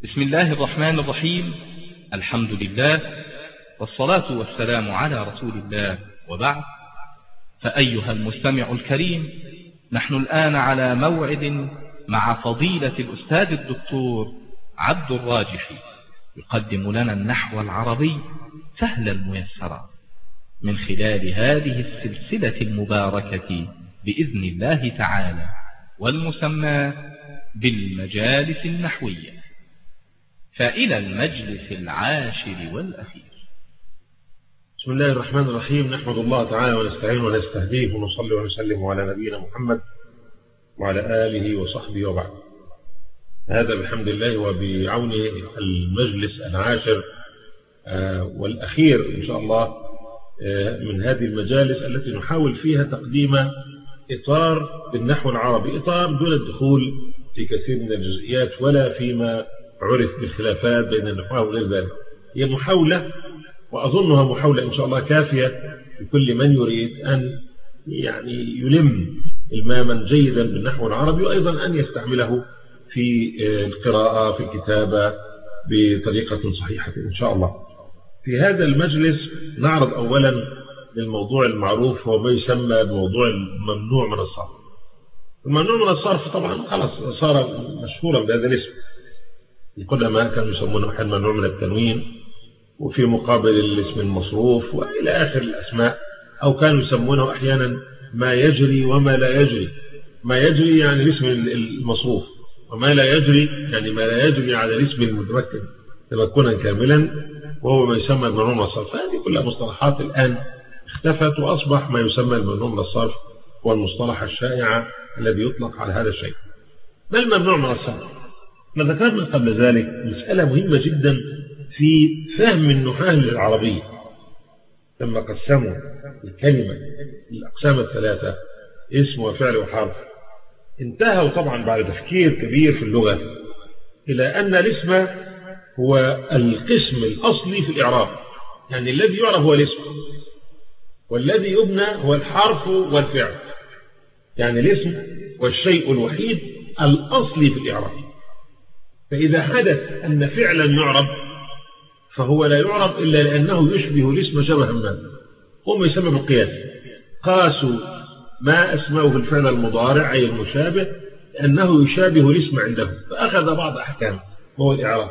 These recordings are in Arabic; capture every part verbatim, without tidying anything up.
بسم الله الرحمن الرحيم. الحمد لله والصلاة والسلام على رسول الله، وبعد. فأيها المستمع الكريم، نحن الآن على موعد مع فضيلة الأستاذ الدكتور عبد الراجحي، يقدم لنا النحو العربي سهلا ميسرا من خلال هذه السلسلة المباركة بإذن الله تعالى، والمسمى بالمجالس النحوية. فإلى المجلس العاشر والأخير. بسم الله الرحمن الرحيم. نحمد الله تعالى ونستعين ونستهديه ونصلي ونسلم على نبينا محمد وعلى آله وصحبه وبعد. هذا بحمد الله وبعونه المجلس العاشر والأخير إن شاء الله من هذه المجالس التي نحاول فيها تقديم إطار بالنحو العربي، إطار دون الدخول في كثير من الجزئيات ولا فيما عرف بالخلافات بين النحو وغير ذلك. هي محاولة، وأظنها محاولة إن شاء الله كافية لكل من يريد أن يعني يلم إلماما جيدا بالنحو العربي، وأيضا أن يستعمله في القراءة في الكتابة بطريقة صحيحة إن شاء الله. في هذا المجلس نعرض أولا للموضوع المعروف، هو ما يسمى بموضوع الممنوع من الصرف. الممنوع من الصرف طبعا خلاص صار مشهورا بهذا الاسم. القدماء كانوا يسمونه أحيانا ممنوع من التنوين، وفي مقابل الاسم المصروف وإلى آخر الأسماء، أو كانوا يسمونه أحيانا ما يجري وما لا يجري. ما يجري يعني الاسم المصروف، وما لا يجري يعني ما لا يجري على الاسم المتمكن تمكنا كاملا، وهو ما يسمى الممنوع من الصرف. هذه كلها مصطلحات الآن اختفت، وأصبح ما يسمى الممنوع من الصرف هو المصطلح الشائع الذي يطلق على هذا الشيء. ما الممنوع من الصرف؟ ما ذكرنا قبل ذلك مسألة مهمة جدا في فهم النحاة للعربية. لما قسموا الكلمة الأقسام الثلاثة، اسم وفعل وحرف، انتهوا طبعا بعد تفكير كبير في اللغة إلى أن الاسم هو القسم الأصلي في الإعراب، يعني الذي يعرف هو الاسم، والذي يبنى هو الحرف والفعل. يعني الاسم والشيء الوحيد الأصلي في الإعراب. فإذا حدث أن فعلا يعرب فهو لا يعرب إلا لأنه يشبه الاسم شبها ما، هم يسمى بالقياس. قاسوا ما أسموه الفعل المضارع أي المشابه لأنه يشابه الاسم عندهم، فأخذ بعض أحكام وهو الإعراب.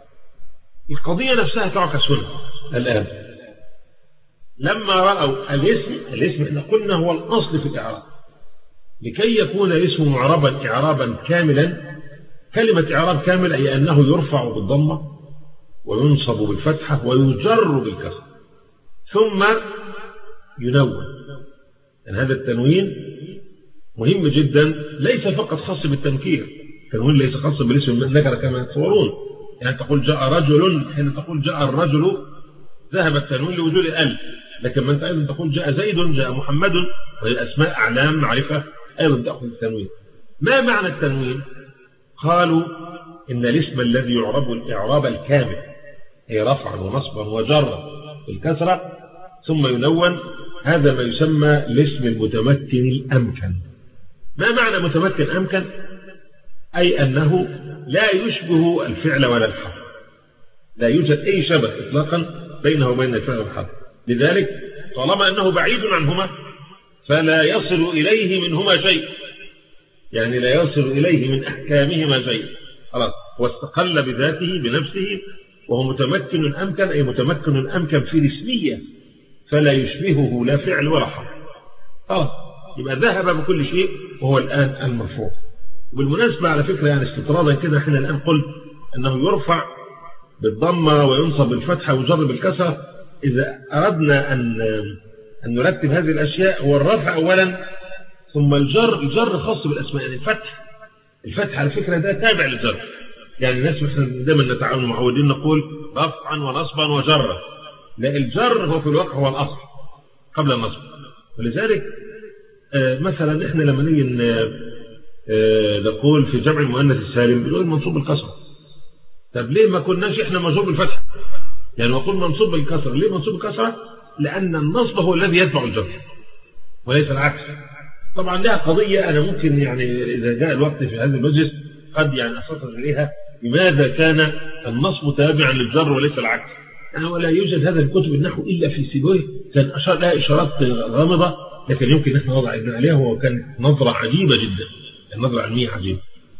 القضية نفسها تعكس هنا الآن. لما رأوا الاسم، الاسم احنا قلنا هو الأصل في الإعراب، لكي يكون الاسم معربا إعرابا كاملا. كلمة إعراب كامل أي أنه يرفع بالضمة وينصب بالفتحة ويجر بالكسر ثم ينون. يعني هذا التنوين مهم جدا، ليس فقط خاص بالتنكير. التنوين ليس خاص بالاسم النكرة كما يتصورون. يعني تقول جاء رجل، حين تقول جاء الرجل ذهب التنوين لوجود الألف، لكن من أيضا تقول جاء زيد، جاء محمد، وهي أسماء أعلام معرفة أيضا تأخذ التنوين. ما معنى التنوين؟ قالوا إن الاسم الذي يعرب الإعراب الكامل أي رفعا ونصبا وجرا بالكسرة ثم ينون، هذا ما يسمى الاسم المتمكن الأمكن. ما معنى متمكن أمكن؟ أي أنه لا يشبه الفعل ولا الحرف، لا يوجد أي شبه إطلاقا بينه وبين الفعل والحرف. لذلك طالما أنه بعيد عنهما فلا يصل إليه منهما شيء، يعني لا يصل إليه من أحكامهما شيء. خلاص هو استقل بذاته بنفسه، وهو متمكن أمكن أي متمكن أمكن في الاسمية، فلا يشبهه لا فعل ولا حرف. خلاص يبقى ذهب بكل شيء وهو الآن المرفوع. وبالمناسبة على فكرة يعني استطرادا كده، احنا الآن قلت أنه يرفع بالضمة وينصب بالفتحة ويجر بالكسرة. إذا أردنا أن أن نرتب هذه الأشياء، هو الرفع أولا ثم الجر. الجر خاص بالأسماء، يعني الفتح. الفتح على فكرة ده تابع للجر. يعني الناس مثلا دائما نتعاون معودين نقول رفعا ونصبا وجرا، لا، الجر هو في الواقع هو الأصل قبل النصب. ولذلك آه مثلا احنا لما نيجي آه نقول في جمع المؤنث السالم بنقول منصوب بالكسرة. طب ليه ما كناش احنا منصوب بالفتح؟ يعني نقول منصوب بالكسرة. ليه منصوب بالكسرة؟ لأن النصب هو الذي يتبع الجر وليس العكس. طبعا لها قضية أنا ممكن يعني إذا جاء الوقت في هذا المجلس قد يعني أستصل إليها لماذا كان النصب تابعا للجر وليس العكس؟ يعني ولا يوجد هذا الكتب النحو إلا في سيبويه، كان أشار لها إشارات غامضة لكن يمكن نحن نضع إذن عليها، وكانت نظرة عجيبة جدا، النظرة علمية عجيبة.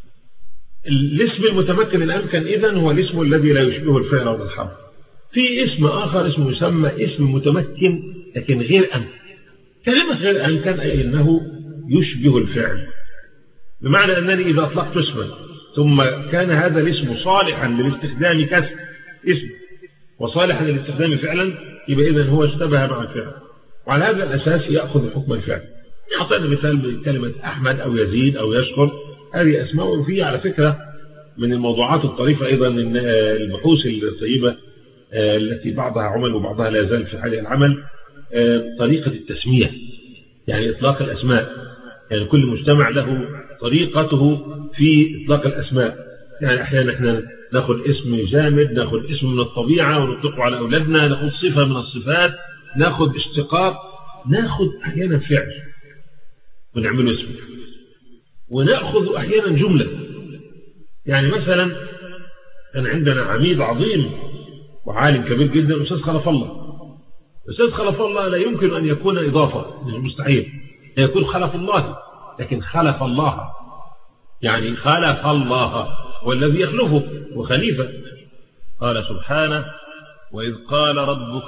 الاسم المتمكن الأمكن إذن هو الاسم الذي لا يشبه الفعل أو الحرف. في اسم آخر اسمه يسمى اسم متمكن لكن غير أمكن. كلمة غير أمكن أي أنه يشبه الفعل، بمعنى أنني إذا أطلقت اسما ثم كان هذا الاسم صالحا للاستخدام كاسم اسم وصالحا للاستخدام فعلا، يبقى إذن هو اشتبه مع الفعل، وعلى هذا الأساس يأخذ حكم الفعل. أعطينا مثال بكلمة أحمد أو يزيد أو يشكر، هذه أسماء. وفي على فكرة من الموضوعات الطريفة أيضا إن البحوث الطيبة التي بعضها عمل وبعضها لا يزال في حال العمل طريقة التسمية، يعني إطلاق الأسماء. يعني كل مجتمع له طريقته في إطلاق الأسماء. يعني أحيانا احنا ناخد اسم جامد، ناخد اسم من الطبيعة ونطلقه على أولادنا، ناخد صفة من الصفات، ناخد اشتقاق، ناخد أحيانا فعل ونعمله اسم، ونأخذ أحيانا جملة. يعني مثلا كان عندنا عميد عظيم وعالم كبير جدا أستاذ خلف الله. أستاذ خلف الله لا يمكن أن يكون إضافة، مستحيل يكون خلف الله، لكن خلف الله يعني خلف الله والذي يخلفه وخليفة. قال سبحانه: وإذ قال ربك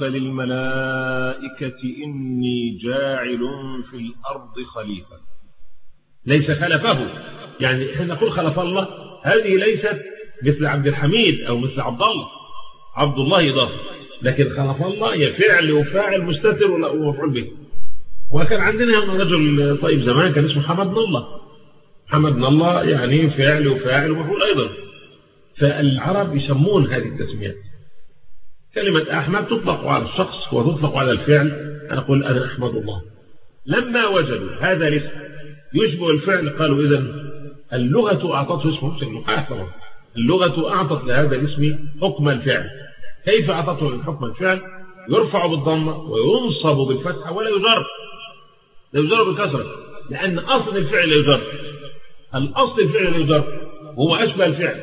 للملائكة إني جاعل في الأرض خليفة. ليس خلفه، يعني احنا نقول خلف الله، هذه ليست مثل عبد الحميد أو مثل عبد الله، عبد الله إضافة، لكن خلف الله هي فعل وفاعل مستتر ومفعول به. وكان عندنا رجل طيب زمان كان اسمه محمد بن الله. محمد بن الله يعني فعل وفاعل ومفعول أيضا. فالعرب يسمون هذه التسميات. كلمة أحمد تطلق على الشخص وتطلق على الفعل. أنا أقول أنا أحمد الله. لما وجدوا هذا الاسم يشبه الفعل قالوا إذن اللغة أعطته اسمه المحاكمة. اللغة أعطت لهذا الاسم حكم الفعل. كيف أعطته حكم الفعل؟ يرفع بالضمة وينصب بالفتحة ولا يجر، لا يجر بالكسرة، لأن أصل الفعل لا يجر. الأصل الفعل لا يجر وهو أشبه الفعل.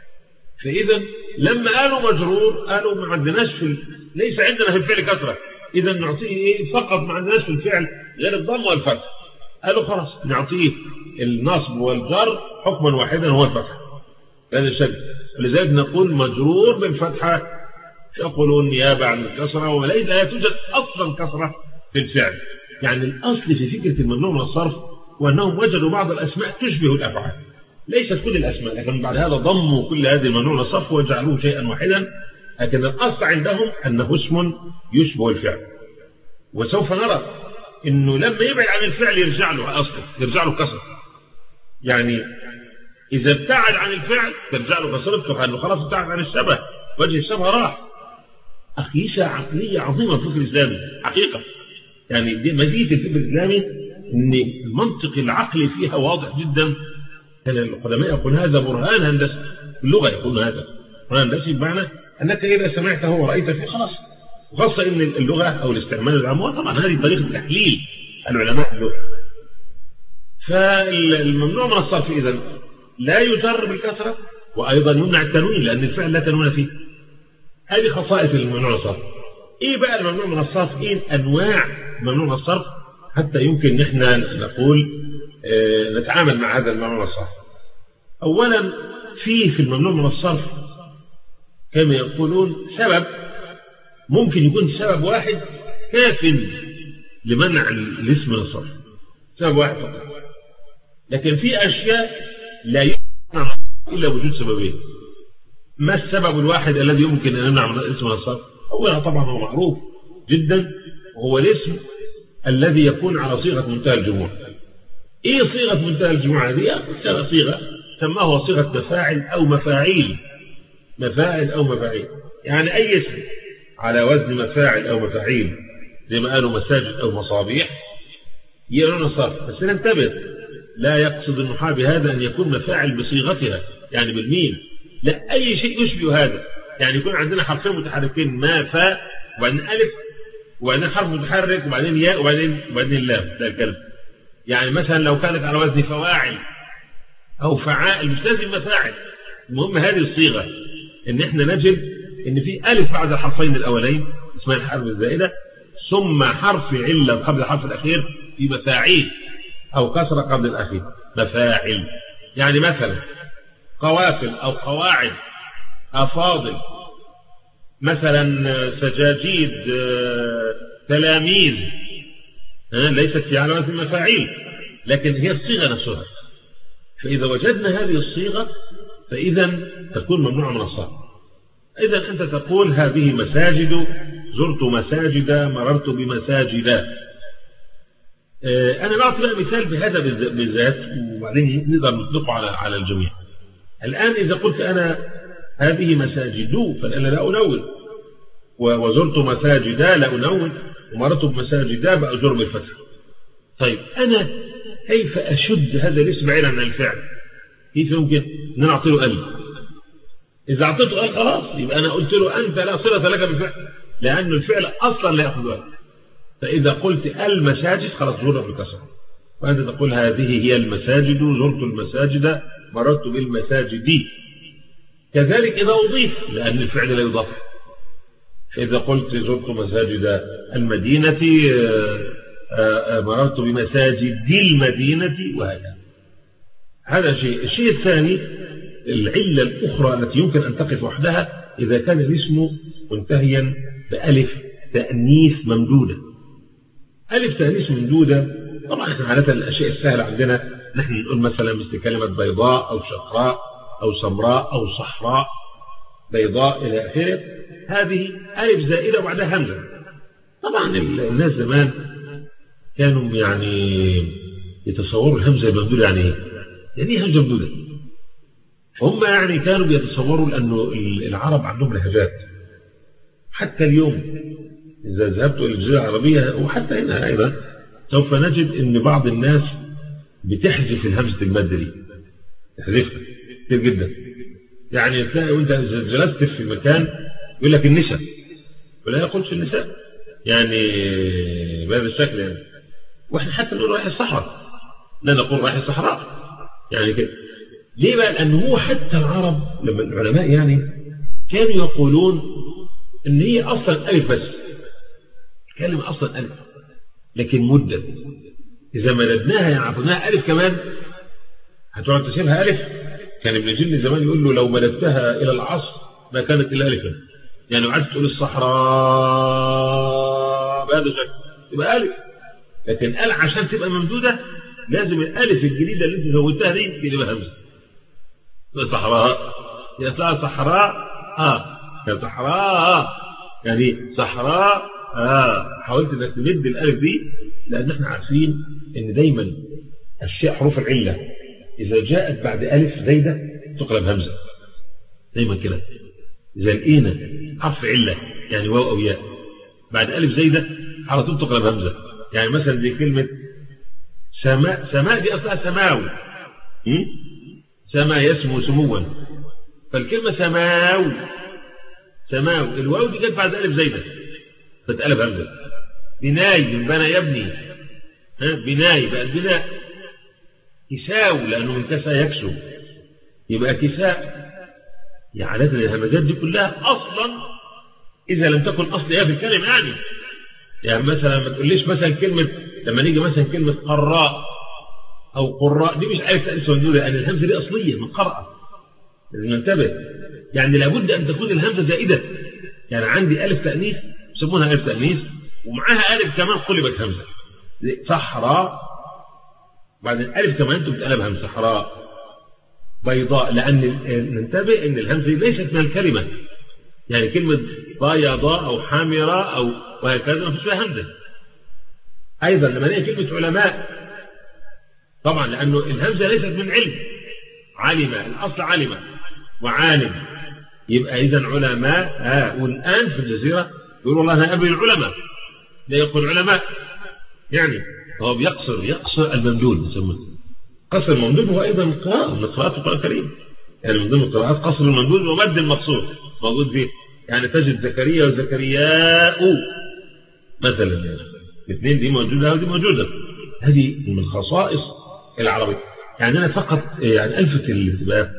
فإذا لما قالوا مجرور قالوا ما عندناش في ليس عندنا في الفعل كسرة، إذا نعطيه إيه فقط، ما عندناش في الفعل غير الضم والفتح. قالوا خلاص نعطيه النصب والجر حكما واحدا هو الفتح. هذا الشكل، ولذلك نقول مجرور بالفتحة، يقولون نيابة عن الكسرة، وليس لا توجد أصلا كسرة في الفعل. يعني الأصل في فكرة الممنوع من الصرف وأنهم وجدوا بعض الأسماء تشبه الأفعال، ليست كل الأسماء، لكن بعد هذا ضموا كل هذه الممنوع من الصرف وجعلوه شيئا واحدا. لكن الأصل عندهم أنه اسم يشبه الفعل. وسوف نرى أنه لما يبعد عن الفعل يرجع له أصله، يرجع له كسر. يعني إذا ابتعد عن الفعل ترجع له كسرته، لأنه خلاص ابتعد عن الشبه، وجه الشبه راح. أخيشة عقلية عظيمة في الفكر الإسلامي حقيقة. يعني دي مزيد الفكر الإسلامي أن المنطق العقلي فيها واضح جدا. كان القدماء يقول هذا برهان هندسي، اللغة يقول هذا برهان هندسي، بمعنى أنك إذا سمعته ورأيت فيه خلاص. وخاصة أن اللغة أو الاستعمال العام طبعا هذه طريقة تحليل العلماء اللغة. فالممنوع من الصرف إذن لا يجر بالكسرة، وأيضا يمنع التنوين لأن الفعل لا تنوين فيه. هذه خصائص الممنوع من الصرف. إيه بقى الممنوع من الصرف؟ إيه أنواع الممنوع من الصرف حتى يمكن نحن نقول اه نتعامل مع هذا الممنوع من الصرف. أولا فيه في الممنوع من الصرف كما يقولون سبب ممكن يكون سبب واحد كاف لمنع الاسم من الصرف، سبب واحد فقط. لكن في أشياء لا يمنع إلا وجود سببين. ما السبب الواحد الذي يمكن أن يمنع من الاسم من الصرف؟ أولا طبعا هو معروف جدا، وهو الاسم الذي يكون على صيغة منتهى الجموع. إيه صيغة منتهى الجموع هذه؟ صيغة سماه صيغة مفاعل أو مفاعيل، مفاعل أو مفاعيل. يعني أي اسم على وزن مفاعل أو مفاعيل زي ما قالوا مساجد أو مصابيح يعنون الصرف. بس ننتبه، لا يقصد النحاة بهذا أن يكون مفاعل بصيغتها يعني بالميم، لا، أي شيء يشبه هذا. يعني يكون عندنا حرفين متحركين ما فاء وبعدين ألف وبعدين حرف متحرك وبعدين ياء وبعدين وبعدين لام، ده الكلام. يعني مثلا لو كانت على وزن فواعل أو فعائل مش لازم مفاعل، المهم هذه الصيغة ان احنا نجد ان في ألف بعد الحرفين الأولين اسمها الحرف الزائدة، ثم حرف علة قبل الحرف الأخير في مفاعيل أو كسرة قبل الأخير مفاعل. يعني مثلا قوافل أو قواعد، أفاضل، مثلا سجاجيد، تلاميذ، ليست في علامات المفاعيل لكن هي الصيغة نفسها. فإذا وجدنا هذه الصيغة فإذا تكون ممنوعة من الصرف. إذا أنت تقول هذه مساجد، زرت مساجد، مررت بمساجد. أنا بعطي بقى مثال بهذا بالذات وبعدين نقدر نطلقه على على الجميع. الآن إذا قلت أنا هذه مساجد فأنا لا أنون، وزرت مساجد لا أنون، ومررت بمساجد بأجر بالفتح. طيب أنا كيف أشد هذا الاسم بعيدا عن الفعل؟ كيف يمكن أن أنا أعطي له ألف؟ إذا أعطيته ألف خلاص يبقى أنا قلت له أنت لا صلة لك بالفعل، لأن الفعل أصلا لا يأخذ ألف. فإذا قلت المساجد خلاص جر بالكسر، وأنت تقول هذه هي المساجد، زرت المساجد، مررت بالمساجد. كذلك إذا أضيف لأن الفعل لا يضاف. فإذا قلت زرت مساجد المدينة، مررت بمساجد المدينة، وهكذا. هذا شيء. الشيء الثاني العلة الأخرى التي يمكن أن تقف وحدها إذا كان الاسم منتهيا بألف تأنيث ممدودة. ألف تأنيث ممدودة طبعا احنا عادة الأشياء السهلة عندنا نحن نقول مثلا مثل كلمة بيضاء أو شقراء أو سمراء أو صحراء، بيضاء إلى آخره. هذه ألف زائدة وبعدها همزة. طبعا الناس زمان كانوا يعني يتصوروا الهمزة الممدودة يعني ايه؟ يعني ايه همزة ممدودة؟ هم يعني كانوا بيتصوروا لأنه العرب عندهم لهجات. حتى اليوم إذا ذهبت إلى الجزيرة العربية وحتى هنا أيضا سوف نجد أن بعض الناس بتحذف الهمزة المادة دي، تحذفها كتير جدا. يعني تلاقي وانت جلست في مكان يقول لك النساء ولا يقولش النساء، يعني بهذا الشكل يعني. واحنا حتى نقول رايح الصحراء لا نقول رايح الصحراء يعني كده. ليه بقى؟ لأنه هو حتى العرب لما العلماء يعني كانوا يقولون ان هي اصلا الف بس، كلمة اصلا الف لكن مدة اذا مددناها يعني عطيناها الف كمان هتقعد تسيبها الف. كان ابن جن زمان يقول له لو مددتها الى العصر ما كانت الا الفا، يعني وقعدت تقول الصحراء بهذا الشكل تبقى الف. لكن قال عشان تبقى ممدودة لازم الالف الجديدة اللي انت زودتها دي تبقى همزة. صحراء يطلع صحراء اه يا صحراء يعني صحراء اه. حاولت انك تمد الالف دي لان احنا عارفين ان دايما الشيء حروف العله اذا جاءت بعد الف زايده تقلب همزه دايما كده. اذا لقينا حرف عله يعني واو او ياء بعد الف زايده على طول تقلب همزه. يعني مثلا دي كلمه سماء، سماء دي اصلها سماوي، سماء يسمو سموا، فالكلمه سماوي سماوي الواو دي جت بعد الف زايده فتقلب همزه. بناي من بنى يبني، ها بناي بقى البناء. كساو لانه من كسا يكسو يبقى كساء. يعني الهمزات دي كلها اصلا اذا لم تكن اصلها في الكلمه يعني يعني مثلا ما تقوليش مثلا كلمه لما نيجي مثلا كلمه قراء او قراء دي مش عارف تأنيث ممدودة لان الهمزه دي اصليه من قرأ. لازم ننتبه يعني لابد ان تكون الهمزه زائده. يعني عندي الف تأنيث يسمونها الف تأنيث ومعاها الف كمان قلبت همزه صحراء بعدين الف كمان انتم بتقلب همزه صحراء. بيضاء لان ننتبه ان الهمزه ليست من الكلمه، يعني كلمه بيضاء او حامراء او وهكذا ما فيش فيها همزه. ايضا لما نلاقي كلمه علماء طبعا لانه الهمزه ليست من علم، علم الاصل علم وعالم يبقى اذا علماء. ها والان في الجزيره يقول والله انا ابي العلماء لا يقول علماء، يعني هو بيقصر يقصر الممدود يسمونه قصر الممدود. هو ايضا من قراءه من قراءات القران الكريم، يعني من ضمن القراءات قصر الممدود ومد المقصور موجود فيه. يعني تجد زكريا وزكرياء مثلا الاثنين دي موجوده ودي موجوده. هذه من خصائص العربيه. يعني انا فقط يعني الفت الانتباه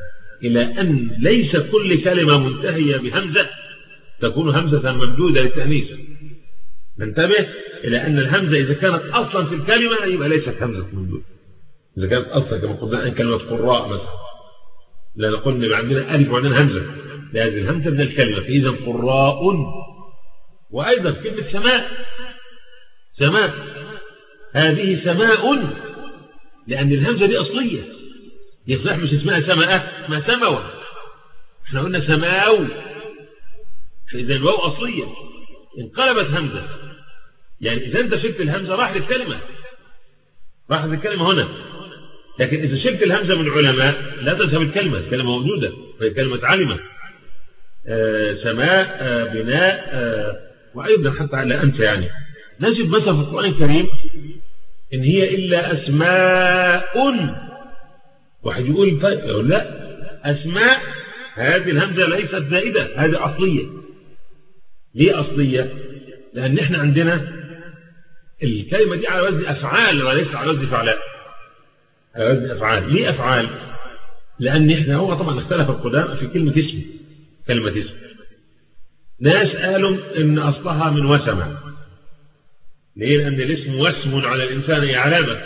إلى أن ليس كل كلمة منتهية بهمزة تكون همزة ممدودة للتأنيث. ننتبه إلى أن الهمزة إذا كانت أصلا في الكلمة يبقى ليست همزة ممدودة. إذا كانت أصلا كما قلنا عن كلمة قراء مثلا، لا نقول إن عندنا ألف وعندنا همزة، لهذه الهمزة من الكلمة، فإذا قراء. وأيضا كلمة سماء، سماء هذه سماء، لأن الهمزة دي أصلية، يصبح مش اسمها سماء، اسمها سماوة. احنا قلنا سماو، فإذا الواو أصلية انقلبت همزة. يعني إذا أنت شلت الهمزة راح للكلمة، راح للكلمة هنا. لكن إذا شلت الهمزة من علماء لا تذهب الكلمة، الكلمة موجودة، وهي كلمة علمة. آه سماء، آه بناء، آه وأيضا حتى على أنت. يعني نجد مثلا في القرآن الكريم إن هي إلا أسماء. واحد يقول طيب، يقول لا، أسماء هذه الهمزة ليست زائدة، هذه أصلية. ليه أصلية؟ لأن احنا عندنا الكلمة دي على وزن أفعال وليس على وزن فعلاء، على وزن أفعال. ليه أفعال؟ لأن احنا هو طبعا اختلف القدامى في كلمة اسم. كلمة اسم ناس قالوا إن أصلها من وسمة. ليه؟ لأن الاسم وسم على الإنسان، هي علامة.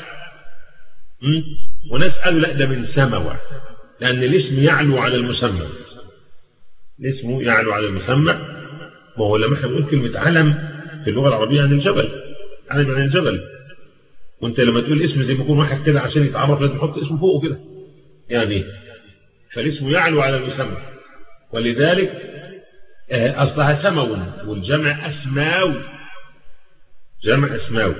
وناس قالوا لا، ده من سموة، لأن الاسم يعلو على المسمى. الاسم يعلو على المسمى. وهو لما احنا بنقول كلمة علم في اللغة العربية عن الجبل، علم عن الجبل. وانت لما تقول اسم زي ما يكون واحد كده عشان يتعرف لازم يحط اسمه فوقه كده يعني. فالاسم يعلو على المسمى، ولذلك أصلها سمو، والجمع أسماو، جمع أسماو.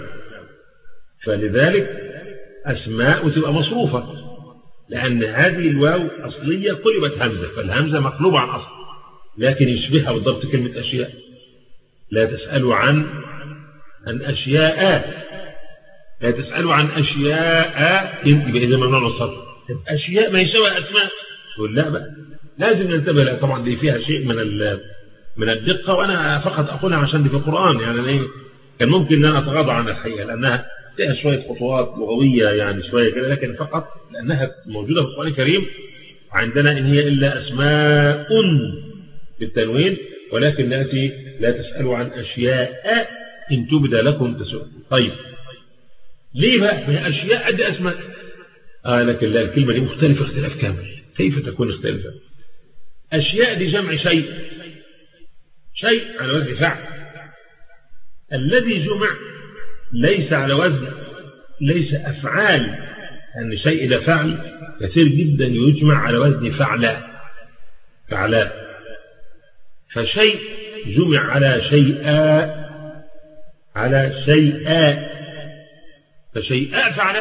فلذلك أسماء وتبقى مصروفة، لأن هذه الواو أصلية قلبت همزة، فالهمزة مقلوبة عن أصل، لكن يشبهها بالضبط كلمة أشياء. لا تسألوا عن عن أشياء، لا تسألوا عن أشياء، يبقى إذا ممنوع الصرف. أشياء ما يشبه أسماء، تقول لا بقى لازم ننتبه لها. طبعا دي فيها شيء من من الدقة، وأنا فقط أقولها عشان دي في القرآن. يعني كان ممكن أن أنا أتغاضى عنها الحقيقة، لأنها فيها شوية خطوات لغوية يعني شوية كده، لكن فقط لأنها موجودة في القرآن الكريم. عندنا إن هي إلا أسماء بالتنوين، ولكن نأتي لا تسألوا عن أشياء إن تبد لكم تسؤال. طيب ليه بقى هي أشياء قد أسماء؟ آه لكن لا، الكلمة دي مختلفة اختلاف كامل. كيف تكون اختلافا؟ أشياء دي جمع شيء، شيء على وزن فعل. الذي جمع ليس على وزن، ليس أفعال، أن شيء إذا فعل كثير جدا يجمع على وزن فعلا، فعلا. فشيء جمع على شيئا، على شيئا، فشيئا فعلا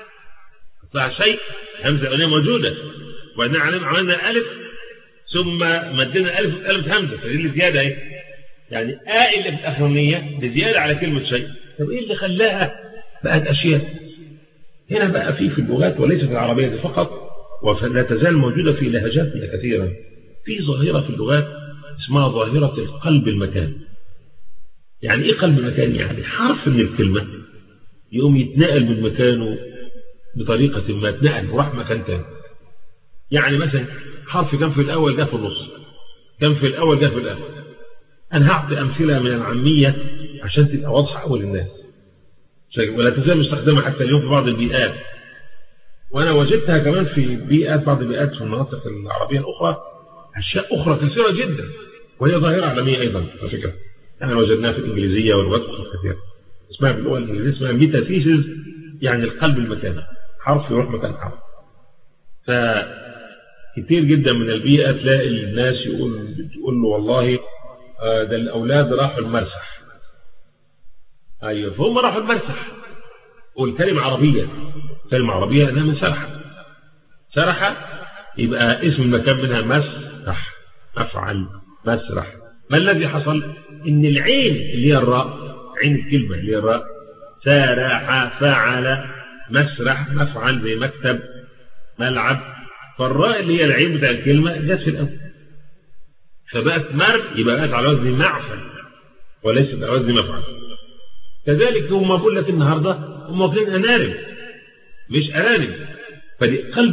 طلع شيء، همزة أولية موجودة، وبعدين عملنا ألف ثم مدينا ألف وقلبت همزة، فدي اللي زيادة اهي. يعني آ اللي في الأخرانية دي زيادة على كلمة شيء. طب إيه اللي خلاها بقت أشياء؟ هنا بقى في في اللغات وليس في العربية دي فقط، ولا تزال موجودة في لهجاتنا كثيرا. في ظاهرة في اللغات اسمها ظاهرة القلب المكاني. يعني إيه قلب المكاني؟ يعني حرف من الكلمة يقوم يتنقل من مكانه بطريقة ما، تنقل وراح مكان تاني. يعني مثلا حرف كان في الأول جاء في النص، كان في الأول جاء في الآخر. أنا هعطي أمثلة من العامية عشان تبقى واضحة أول الناس، ولا تزال مستخدمة حتى اليوم في بعض البيئات. وأنا وجدتها كمان في بيئات، بعض البيئات في المناطق العربية الأخرى، أشياء أخرى كثيرة جدا، وهي ظاهرة عالمية أيضا على فكرة. أنا وجدناها في الإنجليزية واللغات كثيرة، اسمها باللغة الإنجليزية اسمها ميتافيسيس، يعني القلب المكاني، حرف يروح مكان حرف. فكثير جدا من البيئة تلاقي الناس يقول تقول له والله ده الأولاد راحوا المرسح. أيوة، فهم راحوا المرسح، والكلمة عربية، كلمة عربية أنها من سرحة. سرحة يبقى اسم المكان منها مسرح، أفعل مسرح. ما الذي حصل؟ إن العين اللي هي الراء، عين الكلمة اللي هي الراء، سرح فعل مسرح مفعل زي مكتب ملعب، فالراء اللي هي العين بتاع الكلمة جت في الأول، فبقت مر، يبقى بقت على وزن معفل وليست على وزن مفعل. كذلك هم بقول لك النهارده هم واكلين أنارب مش أرانب، فدي قلب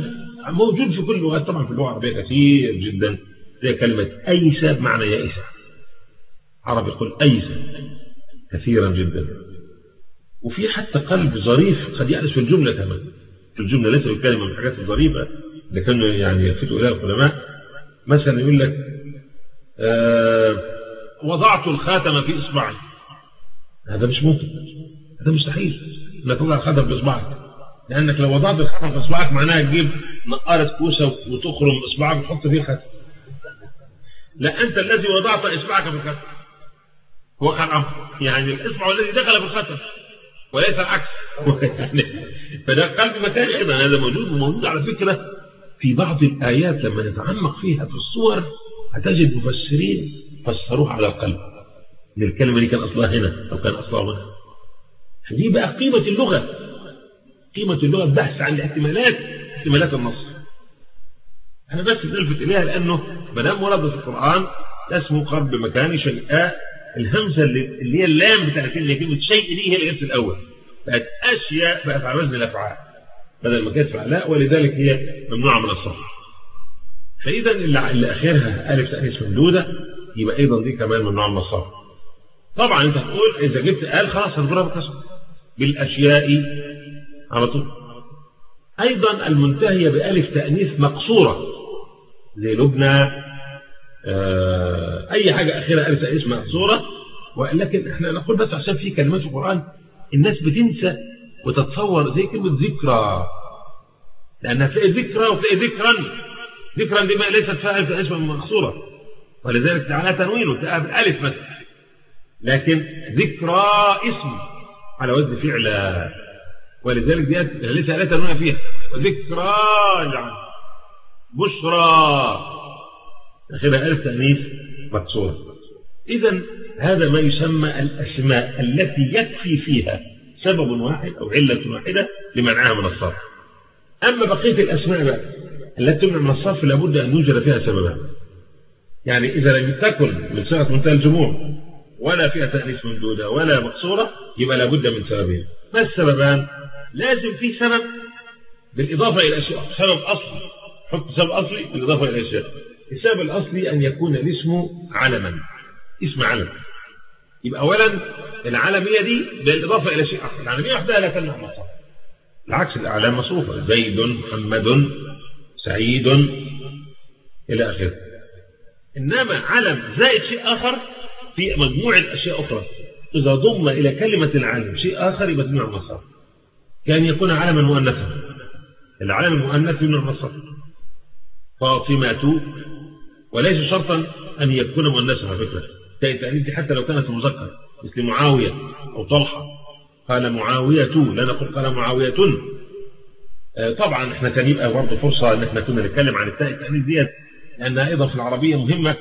موجود في كل اللغات طبعا، في اللغة العربية كثير جدا، زي كلمة أيس بمعنى يائس، عربي يقول أيس كثيرا جدا. وفي حتى قلب ظريف قد يأنس في الجملة كمان، في الجملة ليس بالكلمة من الحاجات الظريفة اللي كانوا يعني يلفتوا إليها العلماء. مثلا يقول لك آه وضعت الخاتم في إصبعي، هذا مش ممكن، هذا مستحيل انك تضع الخاتم بإصبعك، لأنك لو وضعت الخاتم في إصبعك معناها تجيب نقارة كوسة وتخرم إصبعك وتحط فيه الخاتم. لا، أنت الذي وضعت إصبعك في الخاتم، هو كان أمر يعني الإصبع الذي دخل في الخاتم وليس العكس. فده قلب مكان أيضا، هذا موجود وموجود على فكرة في بعض الآيات لما نتعمق فيها في الصور هتجد مفسرين فسروها على القلب، إن الكلمة دي كان أصلها هنا أو كان أصلها هنا. فدي بقى قيمة اللغة، قيمة اللغة البحث عن الاحتمالات، احتمالات النص. أنا بس بنلفت إليها لأنه مدام ورد في القرآن اسمه قلب مكاني شيئاء، الهمزة اللي هي اللام بتاعت كلمة شيء دي هي الاسم الأول، بقت أشياء بقت على وزن الأفعال بدل ما كانت فعلاء، ولذلك هي ممنوعة من الصرف. فإذا اللي آخرها ألف تأنيث ممدودة يبقى أيضا دي كمان ممنوعة من الصرف. طبعا أنت تقول إذا جبت آل خلاص هنضربها بالكسر بالأشياء على طول. أيضا المنتهية بألف تأنيث مقصورة زي لبنى، آه أي حاجة آخرها ألف تأنيث مقصورة. ولكن احنا نقول بس عشان في كلمات في القرآن الناس بتنسى وتتصور زي كلمة ذكرى، لأنها تلاقي ذكرى وتلاقي ذكرا، ذكرا دي ما ليست فيها ألف تأنيث مقصورة، ولذلك تعالى تنوين وتلاقيها بالألف مثلا. لكن ذكرى اسم على وزن فعل، ولذلك دي لسه لا تنوين فيها. ذكرى يعني بشرى آخرها ألف تأنيث مقصورة. إذا هذا ما يسمى الأسماء التي يكفي فيها سبب واحد أو علة واحدة لمنعها من الصرف. أما بقية الأسماء بقى التي تمنع من الصرف لابد أن يوجد فيها سببان. يعني إذا لم تكن من صيغة منتهى الجموع ولا فيها تأنيث ممدودة ولا مقصورة يبقى لابد من سببين. ما السببان؟ لازم في سبب بالإضافة إلى أشياء، سبب أصلي، حط سبب أصلي بالإضافة إلى أشياء. السبب الأصلي أن يكون الاسم علما، اسم علم. يبقى أولا العالمية دي بالإضافة إلى شيء آخر، العالمية وحدها لا تمنع من الصرف، العكس الأعلام مصروفة، زيد محمد سعيد إلى آخره. إنما علم زائد شيء آخر في مجموعة أشياء أخرى إذا ضم إلى كلمة العالم شيء آخر يبقى تمنع من الصرف. كان يكون علما مؤنثا، العالم المؤنث يمنع من الصرف، فاطمة، وليس شرطا أن يكون مؤنثا على فكرة، تأتي حتى لو كانت مذكر مثل معاوية أو طلحة، قال معاوية لا نقول قال معاوية. طبعا احنا كان يبقى برضه فرصة ان احنا كنا نتكلم عن التاء التأنيث ديت لأنها أيضا في العربية مهمة،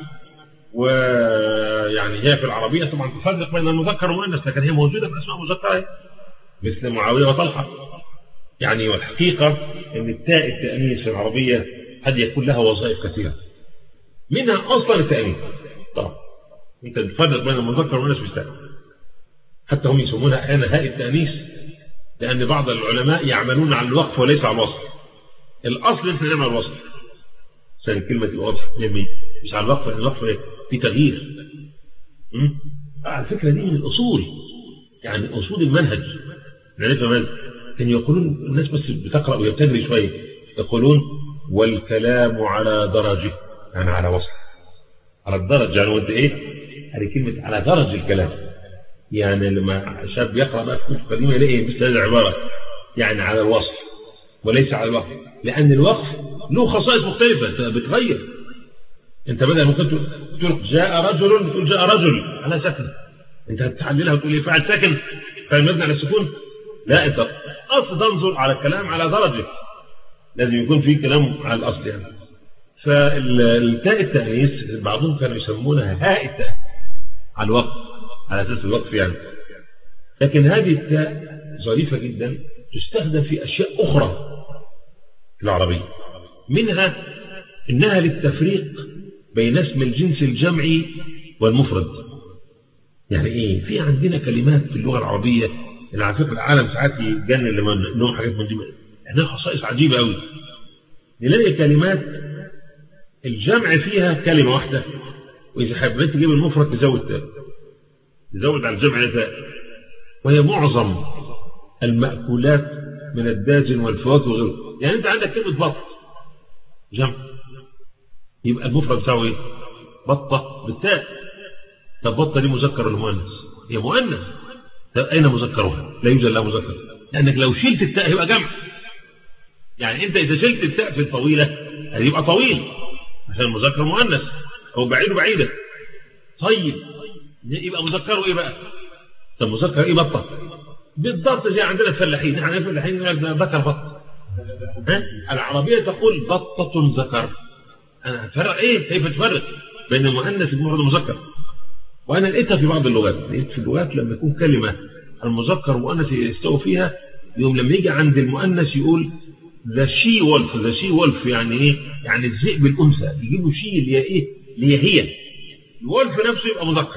ويعني هي في العربية طبعا تفرق بين المذكر والمؤنث، لكن هي موجودة في أسماء مذكرة مثل معاوية وطلحة. يعني والحقيقة ان التاء التأنيث في العربية قد يكون لها وظائف كثيرة، منها أصلا التأنيث. طبعا انت تفرق بين المذكر والمؤنث بالتاء، حتى هم يسمونها أحيانا هاء التأنيث، لأن بعض العلماء يعملون على الوقف وليس على الوصل. الأصل انت نعمل الوصل عشان الكلمة تبقى واضحة، مش على الوقف، لأن الوقف في تغيير. على الفكرة دي من الأصول، يعني أصول المنهج نعرفها ماذا. كان يقولون الناس بس بتقرأ ويبتدري شوية، يقولون والكلام على درجه، يعني على وصل، على الدرجة. يعني وانت ايه هذه كلمة على درج الكلام، يعني لما شاب يقرأ بقى في كتب قديمة يلاقي مثل هذه العبارة، يعني على الوصف وليس على الوقف، لأن الوقف له خصائص مختلفة بتغير. انت بدل ممكن تقول جاء رجل بتقول جاء رجل على سكن، انت هتحللها وتقول لي فعل ساكن فالمبني على السكون، لا، انت اصل تنظر على الكلام على درجه، لازم يكون في كلام على الاصل يعني. فالتاء التأنيث بعضهم كانوا يسمونها هاء التاء على الوقف، على اساس الوقف يعني. لكن هذه التاء ظريفة جدا، تستخدم في اشياء اخرى في العربية، منها انها للتفريق بين اسم الجنس الجمعي والمفرد. يعني ايه؟ في عندنا كلمات في اللغة العربية اللي على فكرة العالم ساعات يتجنن لما لهم حاجات من دي، لانها خصائص عجيبة قوي. نلاقي كلمات الجمع فيها كلمة واحدة، وإذا حبيت تجيب المفرد تزود تاء، تزود على الجمع تاء، وهي معظم المأكولات من الداجن والفواكه وغيره. يعني أنت عندك كلمة بط جمع، يبقى المفرد بتاعه إيه؟ بطة بالتاء. طب بطة دي مذكر ولا مؤنث؟ هي مؤنث. طب أين مذكرها؟ لا يوجد لها مذكر، لأنك لو شلت التاء يبقى جمع. يعني أنت إذا شلت التاء في الطويلة هيبقى طويل عشان المذكر مؤنث، أو بعيد بعيدة. طيب يبقى مذكره إيه بقى؟ طب مذكر إيه؟ بطة. بالضبط زي عندنا الفلاحين، احنا الفلاحين ذكر بط. العربية تقول بطة ذكر. أنا هتفرق إيه؟ كيف تفرق بين المؤنث والمفرد والمذكر؟ وأنا لقيتها في بعض اللغات، لقيت في اللغات لما يكون كلمة المذكر والمؤنث يستووا فيها، يوم لما يجي عند المؤنث يقول ذا شي وولف. ذا شي وولف يعني إيه؟ يعني الذئب الأنثى، يجيبوا شي اللي هي إيه؟ اللي هي هي. الولف نفسه يبقى مذكر،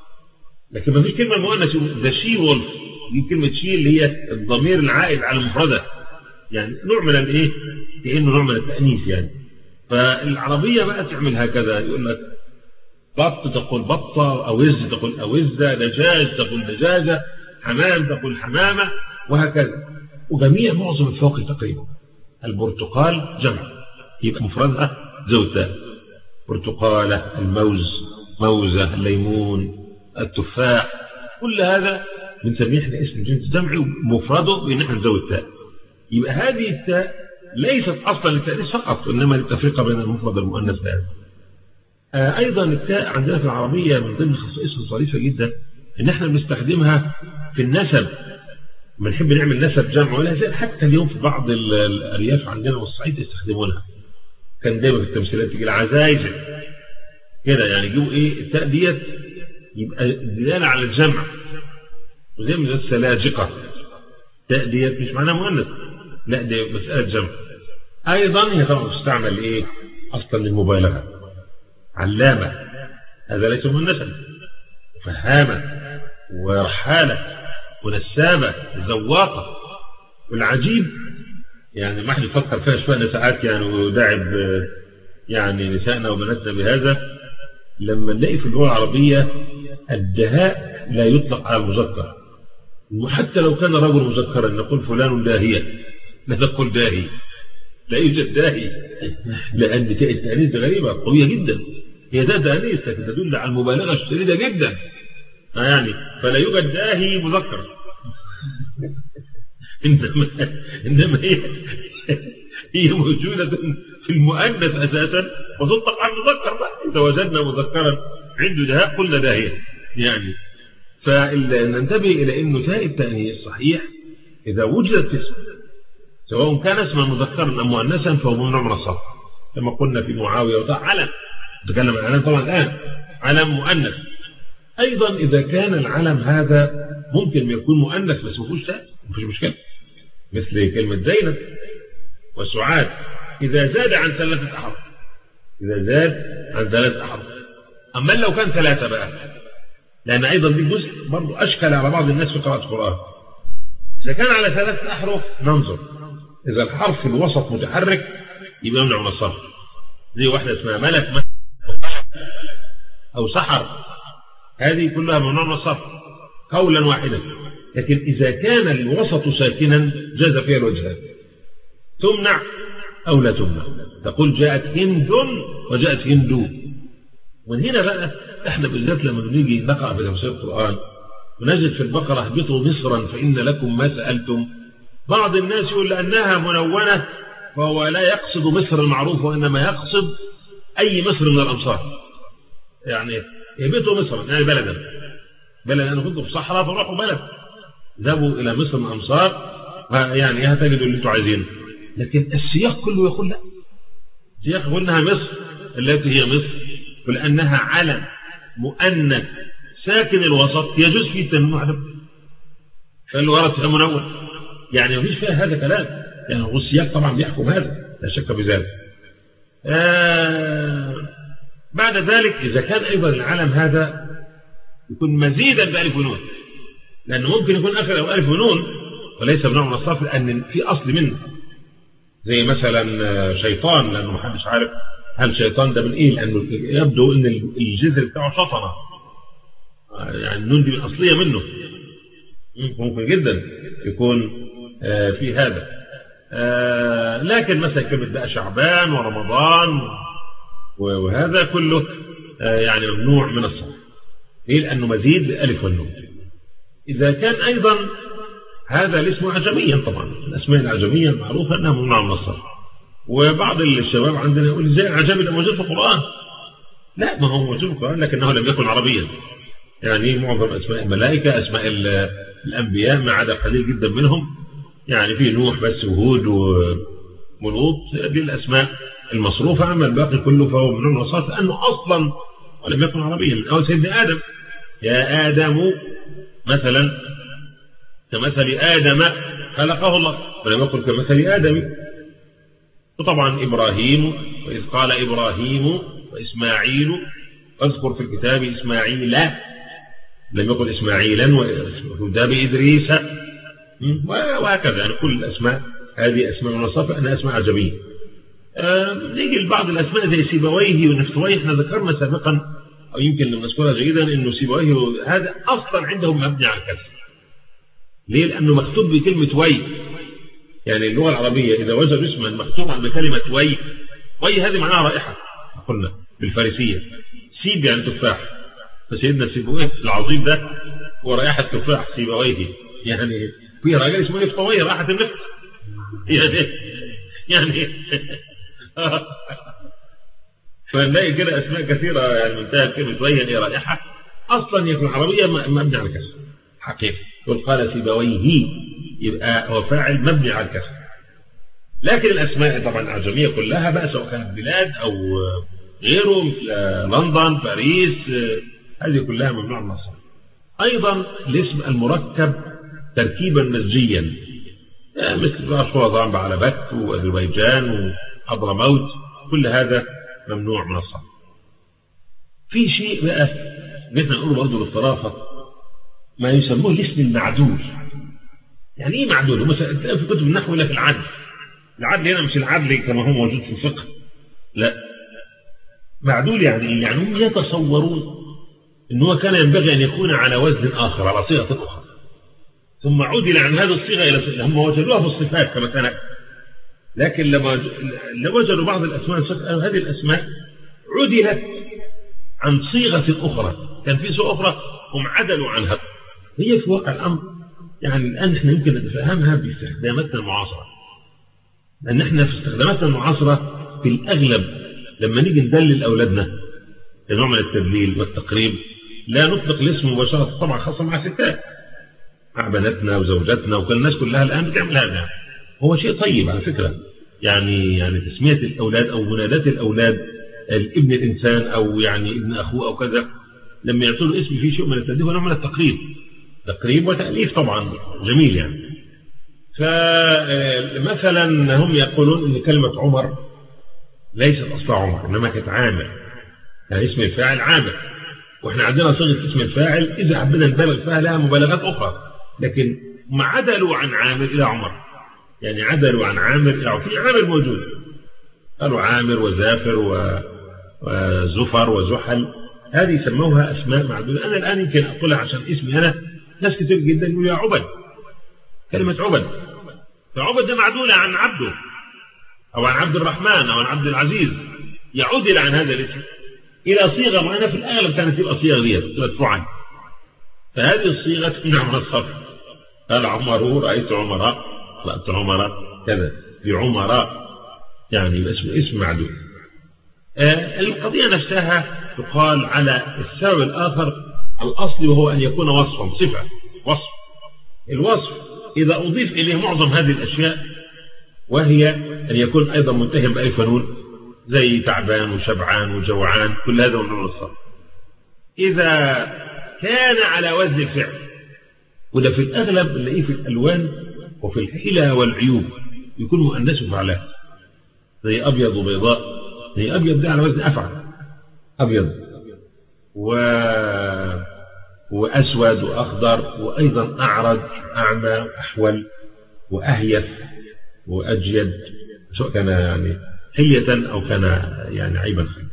لكن ما فيش كلمة المؤنث يقول ذا شي وولف. دي كلمة شي اللي هي الضمير العائد على المفردة، يعني نوع من الايه؟ كأنه نوع من التأنيث يعني. فالعربية بقى تعمل هكذا، يقول لك بط تقول بطة، أوز تقول أوزة، دجاج تقول دجاجة، حمام تقول حمامة، وهكذا. وجميع معظم الفواكه تقريبا. البرتقال جمع يبقى مفردها زوجتان، برتقالة، الموز، موزة، الليمون، التفاح، كل هذا بنسميه احنا اسم جنس جمعي ومفرده بان احنا نزود تاء. يبقى هذه التاء ليست اصلا للتأنيث فقط، انما للتفرقه بين المفرد والمؤنث بهذا. آه ايضا التاء عندنا في العربيه من ضمن خصائصها ظريفه جدا، ان احنا بنستخدمها في النسب. بنحب نعمل نسب جمع، ولا زال حتى اليوم في بعض الارياف عندنا والصعيد يستخدمونها. كان دايما في التمثيلات تيجي العزايزه كده، يعني يجيبوا ايه التاء ديت يبقى دلاله على الجمع، وزي ما السلاجقه التاء ديت مش معناها مؤنث، لا دي مساله جمع. ايضا هي طبعا تستعمل ايه اصلا للمبالغه. علامه هذا ليس مؤنثا، فهامه ورحاله ونسابه زواقه. والعجيب يعني ما حد يفكر فيها شويه ساعات يعني، وداعب يعني نسائنا وبناتنا بهذا، لما نلاقي في اللغه العربيه الدهاء لا يطلق على المذكر، حتى لو كان رجل مذكرا نقول فلان داهية، لا نقول داهي، لا يوجد داهي، لأن التأنيث غريبة قوية جدا. هي ده تأنيث لكن تدل على المبالغة الشديدة جدا يعني، فلا يوجد داهي مذكر. إنما, إنما هي هي موجودة في المؤنث أساسا وتطلق على المذكر بقى. إذا وجدنا مذكرا عنده دهاء قلنا داهية يعني. فننتبه إلى أنه تاء التأنيث صحيح إذا وجدت اسم، سواء كان اسما مذكرا أم مؤنثا فهو ممنوع من الصرف، كما قلنا في معاوية. وده علم، نتكلم عن علم طبعا الآن، علم مؤنث. أيضا إذا كان العلم هذا ممكن يكون مؤنث بس ما فيهوش تاء، ما فيش مشكلة، مثل كلمة زينب وسعاد إذا زاد عن ثلاثة أحرف، إذا زاد عن ثلاثة أحرف. أما لو كان ثلاثة بقى، لأن أيضا دي جزء برضو أشكل على بعض الناس في قراءة القرآن. إذا كان على ثلاثة أحرف ننظر، إذا الحرف في الوسط متحرك يبقى يمنع من الصرف، زي واحدة اسمها ملك أو سحر، هذه كلها ممنوع من الصرف قولا واحدا. لكن إذا كان الوسط ساكنا جاز فيها الوجهات، تمنع أو لا تمنع. تقول جاءت هند وجاءت هندو. ومن هنا بقى احنا بالذات لما بنيجي نقرأ في تفسير القرآن ونجد في البقرة اهبطوا مصرا فإن لكم ما سألتم، بعض الناس يقول لأنها منونة فهو لا يقصد مصر المعروف وإنما يقصد أي مصر من الأمصار. يعني اهبطوا مصرا يعني بلدا، بلد أنا كنت في صحراء فروحوا بلد، ذهبوا إلى مصر من الأمصار يعني هتجدوا اللي انتوا عايزينه. لكن السياق كله يقول لا، السياق يقول انها مصر التي هي مصر، ولأنها علم مؤنث ساكن الوسط يجوز فيه التنوين علم، فاللي ورد فيها منون يعني مفيش فيها هذا كلام يعني. هو السياق طبعا بيحكم هذا لا شك بذلك. آه بعد ذلك إذا كان أيضا العلم هذا يكون مزيدا بألف ونون، لأنه ممكن يكون آخر أو ألف ونون وليس بنوع من الصرف، لأن في أصل منه زي مثلا شيطان، لأنه محدش عارف هل شيطان ده من إيه، لأنه يبدو أن الجذر بتاعه شطنة، يعني النون دي الأصلية منه، ممكن جدا يكون في هذا. لكن مثلا كلمة بقى شعبان ورمضان وهذا كله يعني ممنوع من الصرف. ليه؟ لأنه مزيد لألف والنون. إذا كان أيضا هذا الاسم عجميا، طبعا الأسماء العجمية المعروفة أنها ممنوعة من الصرف. وبعض الشباب عندنا يقول زي العجمي ده موجود في القرآن. لا، ما هو موجود في القرآن لكنه لم يكن عربيا. يعني معظم أسماء الملائكة أسماء الأنبياء ما عدا قليل جدا منهم، يعني في نوح بس وهود ولوط، دي الأسماء المصروفة. أما الباقي كله فهو ممنوع من الصرف لأنه أصلا ولم يكن عربيا. أول سيدنا آدم، يا آدم مثلا كمثل آدم خلقه الله ولم يكن كمثل آدم. وطبعا إبراهيم، وإذ قال إبراهيم وإسماعيل أذكر في الكتاب إسماعيل لم يكن إسماعيلا، وكتاب إدريس، وهكذا. يعني كل الأسماء هذه أسماء منصفة أنها أسماء عجمية. نيجي لبعض الأسماء زي سيبويه ونفتويه. احنا ذكرنا سابقا أو يمكن لم نذكرها جيدا أنه سيبويه هذا أصلا عندهم مبني على الكسر. ليه؟ لأنه مكتوب بكلمة وي. يعني اللغة العربية إذا وجدوا اسما مكتوبا بكلمة وي، وي هذه معناها رائحة، قلنا بالفارسية سيب يعني تفاح، فسيدنا سيبويه العظيم ده هو رائحة تفاح سيبويه. يعني في راجل اسمه يفتويه رائحة النفط، يعني يعني فنلاقي كده أسماء كثيرة يعني منتهى كلمة وي هي رائحة أصلا يكون عربية مبني على الكسر حقيقة. يقول قال سيبويه يبقى هو فاعل مبني على الكسر. لكن الأسماء طبعا الأعجمية كلها بقى سواء كانت بلاد أو غيره مثل لندن باريس، هذه كلها ممنوع من الصرف. أيضا الاسم المركب تركيبا مزجيا مثل أشواط بعلبك وأذربيجان وحضرموت، كل هذا ممنوع من الصرف. في شيء بقى نحن نقول برضه بالطرافة ما يسموه الاسم المعدول. يعني ايه معدول؟ مثلا في كتب النحو ولا في العدل. العدل هنا مش العدل كما هو موجود في الفقه، لا، معدول يعني يعني هم يتصورون انه كان ينبغي ان يكون على وزن اخر، على صيغه اخرى، ثم عدل عن هذه الصيغه الى هم وجدوها في الصفات كما كان. لكن لما وجدوا بعض الاسماء هذه الاسماء عدلت عن صيغه اخرى، كان في صيغه اخرى هم عدلوا عنها. هي في واقع الامر يعني الآن احنا يمكن نتفهمها باستخداماتنا المعاصرة، لأن احنا في استخداماتنا المعاصرة في الأغلب لما نيجي ندلل أولادنا لنوع من التدليل والتقريب لا نطلق الاسم مباشرة، طبعا خاصة مع ستات، مع بناتنا وزوجاتنا وكل الناس كلها الآن بتعمل هذا. هو شيء طيب على فكرة، يعني يعني تسمية الأولاد أو منادات الأولاد ابن الإنسان أو يعني ابن أخوه أو كذا، لما يعطوا له اسم فيه شيء من التدليل ونوع من التقريب، تقريب وتأليف طبعا جميل يعني. فمثلا هم يقولون ان كلمة عمر ليست اصلا عمر انما كانت عامر، يعني اسم الفاعل عامر، واحنا عندنا صيغة اسم الفاعل اذا حبينا نبالغ فيها لها مبالغات اخرى، لكن ما عدلوا عن عامر الى عمر، يعني عدلوا عن عامر الى في عامر موجود، قالوا عامر وزافر وزفر وزحل، هذه سموها اسماء معدودة. انا الان يمكن اقولها عشان اسمي انا، ناس كتير جدا يقولوا يا عبد، كلمة عبد، فعبد ده معدولة عن عبده أو عن عبد الرحمن أو عن عبد العزيز، يعدل عن هذا الاسم إلى صيغة معينة في الأغلب كانت تبقى صيغة ديت مدفوعا، فهذه الصيغة تمنع من الصرف. قال عمر رأيت عمر رأيت عمر كذا في عمر، يعني اسم اسم معدول. آه القضية نفسها تقال على السبب الآخر الأصلي وهو أن يكون وصفا، صفة وصف. الوصف إذا أضيف إليه معظم هذه الأشياء وهي أن يكون أيضا منتهي بألف ونون زي تعبان وشبعان وجوعان، كل هذا من نون الصرف. إذا كان على وزن الفعل، وده في الأغلب نلاقيه في الألوان وفي الحيلة والعيوب يكون مؤنث وفعلات، زي أبيض وبيضاء، زي أبيض ده على وزن أفعل، أبيض و... وأسود وأخضر، وأيضا أعرج أعمى وأحول وأهيف وأجيد سواء كان يعني حلية أو كان يعني عيبا خلقا.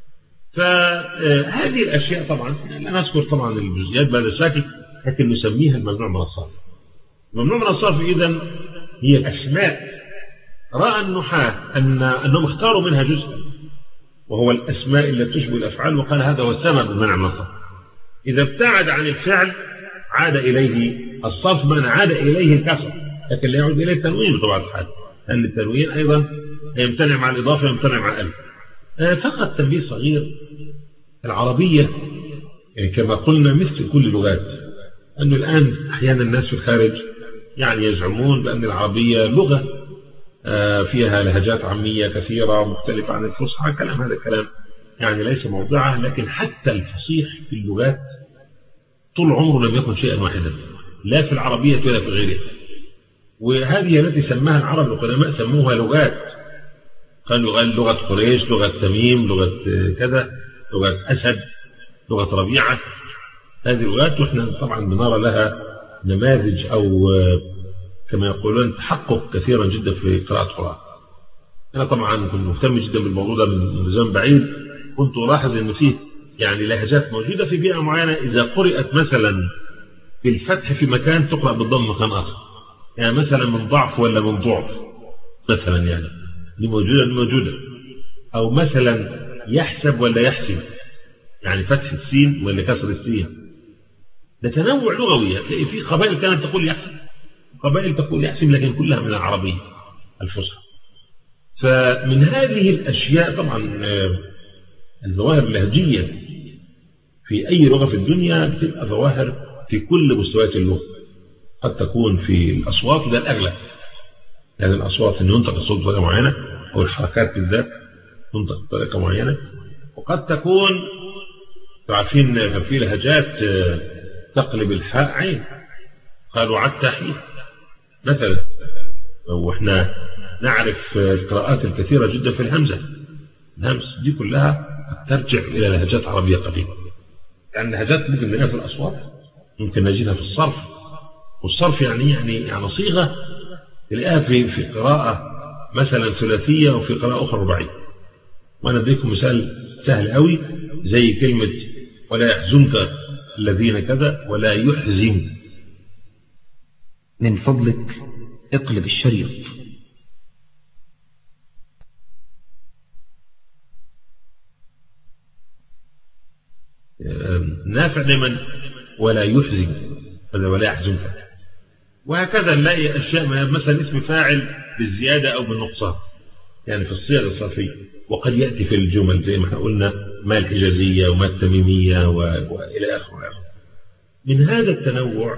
فهذه الأشياء طبعا لا نذكر طبعا الجزئيات بهذا الشكل، لكن نسميها الممنوع من الصرف. الممنوع من الصرف إذن هي الأسماء رأى النحاة أن أنهم اختاروا منها جزءا، وهو الأسماء التي تشبه الأفعال، وقال هذا هو سبب المنع من الصرف. إذا ابتعد عن الفعل عاد إليه الصرف، من عاد إليه الكسر، لكن لا يعود إليه التنوين بطبيعة الحال، لأن التنوين أيضا يمتنع مع الإضافة يمتنع مع الألف. فقط تنبيه صغير، العربية يعني كما قلنا مثل كل اللغات، أنه الآن أحيانا الناس في الخارج يعني يزعمون بأن العربية لغة فيها لهجات عامية كثيرة مختلفة عن الفصحى. كلام هذا الكلام يعني ليس موضعه، لكن حتى الفصيح في اللغات طول عمره لم يكن شيئا واحدا، لا في العربية ولا في غيرها. وهذه التي سماها العرب القدماء سموها لغات، قالوا قال لغة قريش، لغة تميم، لغة كذا، لغة أسد، لغة ربيعة. هذه لغات، وإحنا طبعا بنرى لها نماذج أو كما يقولون تحقق كثيرا جدا في قراءة القرآن. أنا طبعا كنت مهتم جدا بالموضوع ده من زمن بعيد، كنت ألاحظ أن فيه يعني لهجات موجودة في بيئة معينة إذا قرأت مثلا بالفتح في مكان تقرأ بالضم مكان آخر، يعني مثلا من ضعف ولا من ضعف مثلا، يعني دي موجودة دي موجودة. أو مثلا يحسب ولا يحسب، يعني فتح السين ولا كسر السين. ده تنوع لغوي، هتلاقي في قبائل كانت تقول يحسب، قبائل تقول يحسب، لكن كلها من العربية الفصحى. فمن هذه الأشياء طبعا الظواهر اللهجية في أي لغة في الدنيا بتبقى ظواهر في كل مستويات اللغة. قد تكون في الأصوات، ده الأغلب، يعني الأصوات أن ينطق الصوت بطريقة معينة، أو الحركات بالذات تنطق بطريقة معينة. وقد تكون تعرفين كان في لهجات تقلب الحاء عين، قالوا عالتحية مثلا. وإحنا نعرف القراءات الكثيرة جدا في الهمزة، الهمز دي كلها ترجع إلى لهجات عربية قديمة. يعني لهجات ممكن نلاقيها في الأصوات، ممكن نجدها في الصرف، والصرف يعني يعني يعني صيغة تلاقيها في في قراءة مثلا ثلاثية وفي قراءة أخرى رباعية. وأنا أديكم مثال سهل قوي زي كلمة ولا يحزنك الذين كذا، ولا يحزنك. من فضلك اقلب الشريط. نافع دائما ولا يحزن، هذا ولا يحزنك. وهكذا نلاقي أشياء مثلا اسم فاعل بالزيادة أو بالنقصان، يعني في الصيغ الصرفية. وقد يأتي في الجمل زي ما احنا قلنا ما الحجازية وما التميمية وإلى آخره. من هذا التنوع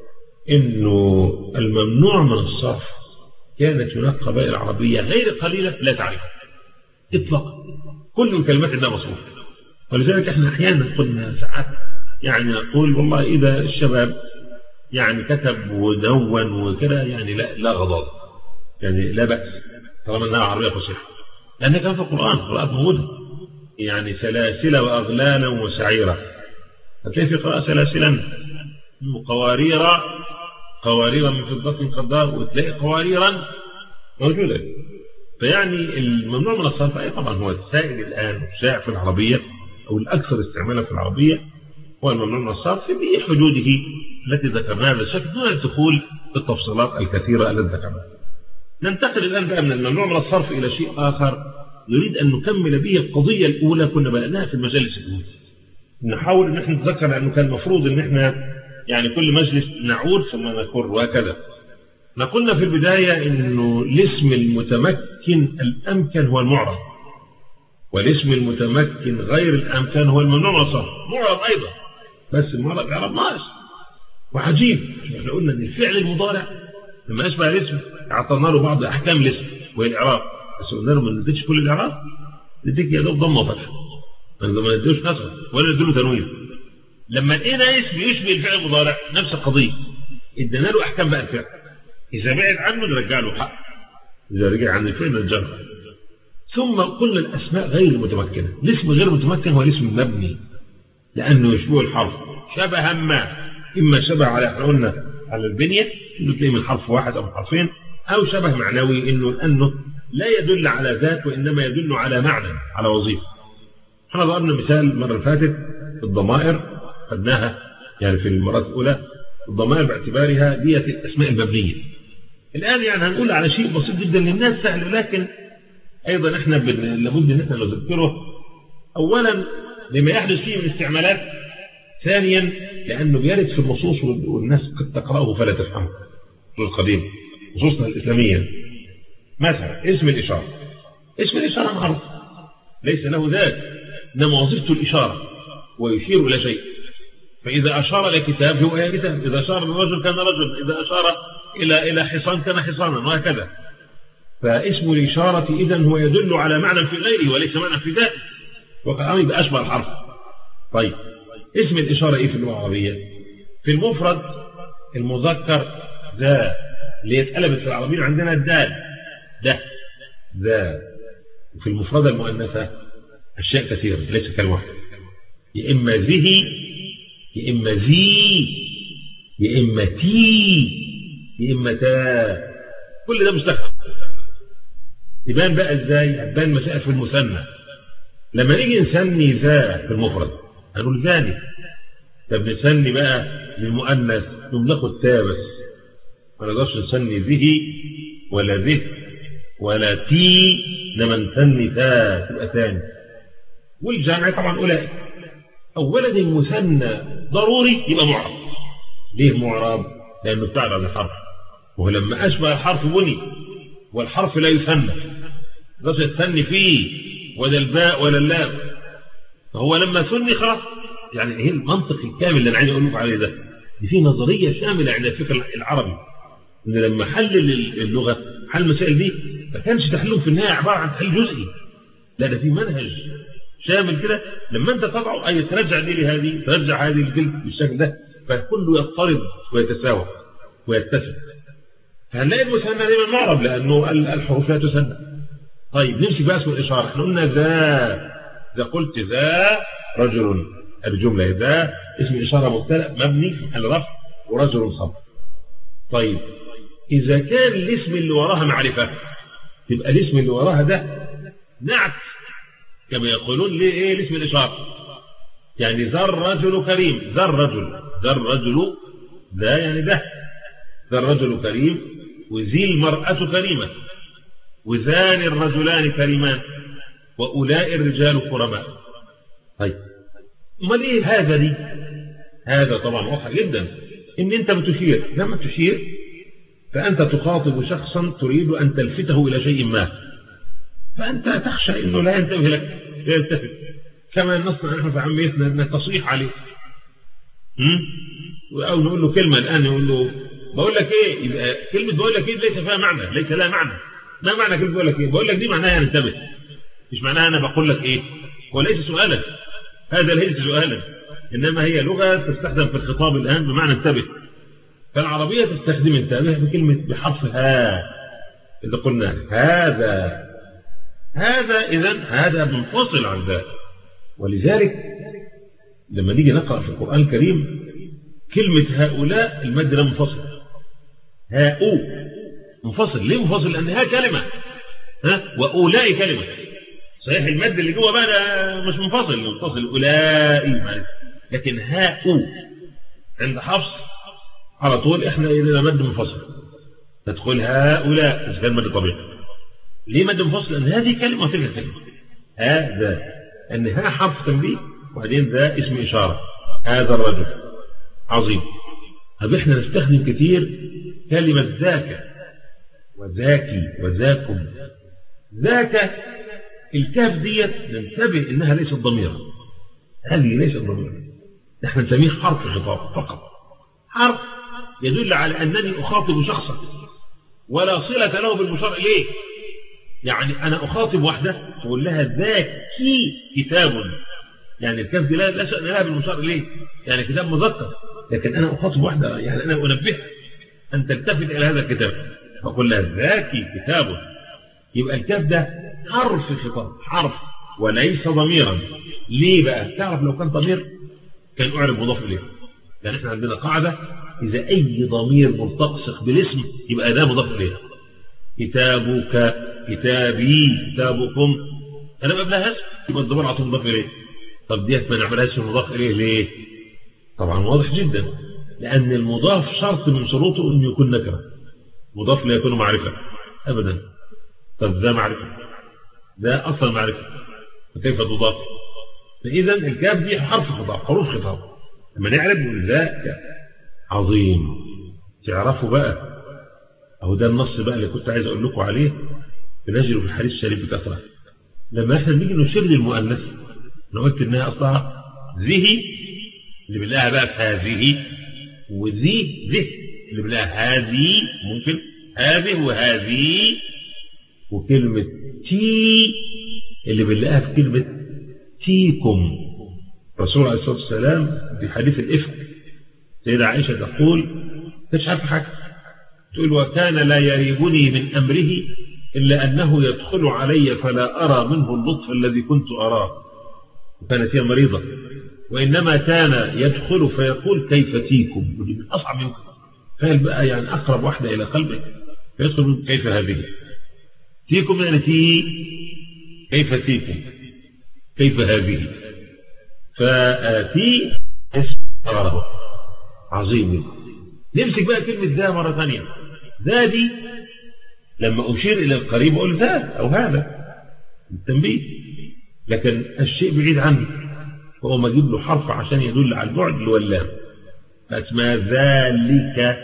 إنه الممنوع من الصرف كانت هناك قبائل عربية غير قليلة لا تعرفها إطلاقا، كل الكلمات عندها مصروف. ولذلك احنا أحيانا قلنا ساعات يعني نقول والله إذا الشباب يعني كتب ودون وكذا يعني لا لا غضاض، يعني لا بأس طالما انها عربية فصيحة، لأنها كان في القرآن، قراءات موجودة، يعني سلاسل وأغلالا وسعيرا. هتلاقي في قراءة سلاسلا قواريرا، قواريرا من فضة قدار، وتلاقي قواريرا موجودة. فيعني الممنوع من الصرف أي طبعا هو السائل الآن الشائع في العربية أو الأكثر استعمالا في العربية هو الممنوع من الصرف بحدوده التي ذكرناها بالشكل دون الدخول في التفصيلات الكثيرة التي ذكرناها. ننتقل الآن بقى من الممنوع من الصرف إلى شيء آخر نريد أن نكمل به القضية الأولى كنا بدأناها في المجالس الأولى. نحاول أن احنا نتذكر لأنه كان المفروض أن احنا يعني كل مجلس نعود ثم نكر وهكذا. نقولنا في البداية أنه الاسم المتمكن الأمكن هو المعرب، والاسم المتمكن غير الأمكن هو الممنوع من الصرف. معرب أيضا، بس المعرب يعرب ناقص وعجيب. احنا قلنا أن الفعل المضارع لما أشبه الاسم اعطينا له بعض أحكام الاسم وهي الإعراب، بس قلنا له ما نديكش كل الإعراب، نديك يا دوب ضمه وفتحه، ما نديوش كسر ولا نديله تنوين. لما لقينا اسم يشبه الفعل المضارع نفس القضية، ادينا له أحكام بقى الفعل، إذا بعد عنه نرجع له حق، إذا رجع عن الفعل نرجع له. ثم قلنا الأسماء غير المتمكنة. الاسم غير المتمكن هو الاسم المبني لأنه يشبه الحرف شبها ما، إما شبه على احنا قلنا على البنية إنه تلاقيه من حرف واحد أو من حرفين، أو شبه معنوي إنه لأنه لا يدل على ذات وإنما يدل على معنى، على وظيفة. احنا ضربنا مثال المرة اللي فاتت الضمائر خدناها يعني في المرات الأولى، الضمائر باعتبارها دية الأسماء المبنية. الآن يعني هنقول على شيء بسيط جدا للناس سهل، لكن أيضا احنا لابد أن احنا نذكره. أولا لما يحدث فيه من استعمالات، ثانيا لأنه بيرد في النصوص والناس قد تقرأه فلا تفهمه في القديم نصوصنا الإسلامية. مثلا اسم الإشارة، اسم الإشارة معروف ليس له ذات، إنما وظيفته الإشارة ويشير إلى شيء. فإذا أشار إلى كتاب هو إلى كتاب، إذا أشار إلى رجل كان رجل، إذا أشار إلى إلى حصان كان حصانا، وهكذا. فاسم الإشارة إذن هو يدل على معنى في غيره وليس معنى في ذاته، وكأنه يبقى أشبه الحرف. طيب اسم الإشارة إيه في اللغة العربية؟ في المفرد المذكر ذا، اللي اتقلبت في العربية عندنا الدال ده ذا. وفي المفردة المؤنثة أشياء كثيرة ليس كلمة واحدة، يا إما ذه يا إما ذي يا إما تي يا إما تا، كل ده مستخدم. يبان بقى إزاي؟ هتبان مسائل في المثنى. لما نيجي نسمي ذا في المفرد هنقول ذاني، طب نسمي بقى للمؤنث ناخد تا بس، ما نقدرش نسمي ذه ولا ذه ولا تي، لما نسمي تا تبقى ثاني. والجمع طبعا أولئك. أولا المثنى ضروري يبقى معرب. ليه معرب؟ لأنه بتاعد عن الحرف، ولما أشبه الحرف بني، والحرف لا يثنى، بس يتثني فيه ولا الباء ولا اللام، فهو لما ثني خلاص. يعني ايه المنطق الكامل اللي انا عايز اقول لكم عليه ده؟ دي في نظريه شامله عند الفكر العربي، ان لما حلل اللغه حل المسائل دي ما كانش تحلهم في النهايه عباره عن تحليل جزئي، لا ده في منهج شامل كده. لما انت تضع اي ترجع دي لهذه ترجع هذه الجلد بالشكل ده، فكله يضطرب ويتساوى ويتسق. فهنلاقي المثنى دايما معرب لانه الحروف لا تثنى. طيب نمسك بقى اسم الاشاره. احنا قلنا ذا، اذا قلت ذا رجل، الجمله ذا اسم اشاره مبتدا مبني في محل رفع ورجل خبر. طيب اذا كان الاسم اللي وراها معرفه تبقى الاسم اللي وراها ده نعت، كما يقولون ليه ايه الاسم الاشاره. يعني ذا الرجل كريم، ذا الرجل، ذا الرجل ذا يعني ده، ذا الرجل كريم، وذي المرأة كريمة، وذان الرجلان كريمان، وأولاء الرجال كرماء. طيب امال ايه هذا دي؟ هذا طبعا واضح جدا ان انت بتشير. لما تشير فانت تخاطب شخصا تريد ان تلفته الى شيء ما، فانت تخشى انه لا ينتبه لك، لا يلتفت. كما نصنع نحن في عميتنا ان تصيح عليه، او نقول له كلمه الان يقول له بقول لك ايه، يبقى كلمه بقول لك ايه ليس فيها معنى، ليس لها معنى. ما معنى كلمه بقول لك ايه؟ بقول لك دي معناها انتبه، مش معناها انا بقول لك ايه. وليس سؤالا، هذا ليس سؤالا، انما هي لغه تستخدم في الخطاب الان بمعنى انتبه. فالعربيه تستخدم انتبه بكلمه بحرف ها اللي قلنا هذا. هذا اذا هذا منفصل عن ذا. ولذلك لما نيجي نقرا في القران الكريم كلمه هؤلاء المد ده منفصل، هاؤ منفصل. ليه منفصل؟ لان ها كلمه، ها واولاء كلمه. صحيح المد اللي جوه بقى ده مش منفصل، منفصل اولئك، لكن هاؤ عند حفص على طول احنا الى مد منفصل، تدخل هؤلاء اذا كان مد طبيعي. ليه مد منفصل؟ لان هذه كلمه وتلك كلمه. هذا ان ها حرف تنبيه وبعدين ذا اسم اشاره، هذا الرجل عظيم. طب احنا نستخدم كثير كلمه ذاك وذاكي وذاكم. ذاك الكاف ديت ننتبه انها ليست ضميرا، هذه ليست ضميرا، نحن نسميه حرف خطاب فقط، حرف يدل على انني اخاطب شخصا ولا صله له بالمشار اليه. يعني انا اخاطب واحده تقول لها ذاكي كتاب، يعني الكاف دي لا شأن لها بالمشار اليه، يعني كتاب مذكر، لكن انا اخاطب واحده يعني انا انبهها ان تلتفت الى هذا الكتاب فاقول لها ذاكي كتاب. يبقى الكاف ده حرف خطاب، حرف وليس ضميرا. ليه بقى؟ تعرف لو كان ضمير كان اعرب مضاف اليه، يعني احنا عندنا قاعده اذا اي ضمير ملتصق بالاسم يبقى ده مضاف اليه. كتابك، كتابي، كتابكم، أنا ما قبلها اسم يبقى الضمير على طول مضاف إليه. طب ديت ما نعملهاش مضاف إليه ليه؟ طبعا واضح جدا، لأن المضاف شرط من شروطه إنه يكون نكرة، مضاف لا يكون معرفة أبدا. طب ده معرفة، ده أصلا معرفة، فكيف تضاف؟ فإذا الكاف دي حرف خطاب، حروف خطاب. لما نعرف ذاك عظيم تعرفوا بقى، أهو ده النص بقى اللي كنت عايز أقول لكم عليه، بنجري في الحديث الشريف بكثرة. لما احنا نيجي نشير للمؤنث نقول إنها أصلها ذه اللي بنلاقيها بقى في هذه، وذي ذه اللي بنلاقيها هذه، ممكن هذه وهذه، وكلمة تي اللي بنلاقيها في كلمة تيكم. الرسول عليه الصلاة والسلام في حديث الإفك سيدة عائشة تقول مش عارفة حاجة، تقول وكان لا يريبني من أمره إلا أنه يدخل علي فلا أرى منه اللطف الذي كنت أراه، وكانت هي مريضة، وإنما كان يدخل فيقول كيف تيكم، ودي من أصعب منكم، فهل بقى يعني أقرب واحدة إلى قلبك، فيدخل كيف هذه تيكم، يعني تي كيف تيكم، كيف هذه، فآتي اسمه عظيم. نمسك بقى كلمة ذا مرة ثانية. ذا دي لما أشير إلى القريب أقول ذا أو هذا التنبيه، لكن الشيء بعيد عني فهو ما أجيب له حرف عشان يدل على البعد اللي هو اللام، فاسمها ذلك.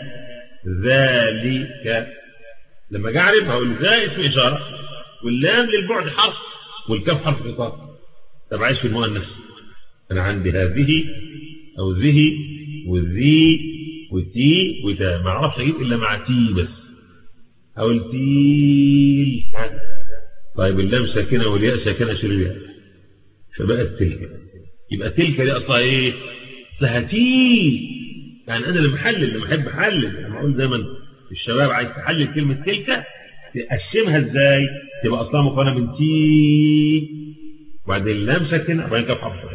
ذلك لما أجي أعرف هقول ذا اسم إشارة، واللام للبعد حرف، والكاف حرف خطاب. طب عايش في المؤنث، أنا عندي هذه أو ذه وذي وتي وتا، ما أعرفش أجيب إلا مع تي بس، أو التيل. طيب اللام ساكنة والياء ساكنة شيل، فبقت تلك. يبقى تلك دي أصلها إيه؟ أصلها تي. يعني أنا لما أحلل، لما أحب أحلل، لما أقول دايما الشباب عايز تحلل كلمة تلك تقسمها إزاي؟ تبقى أصلها مكونة من تي وبعدين اللام ساكنة وبعدين كاف حرف.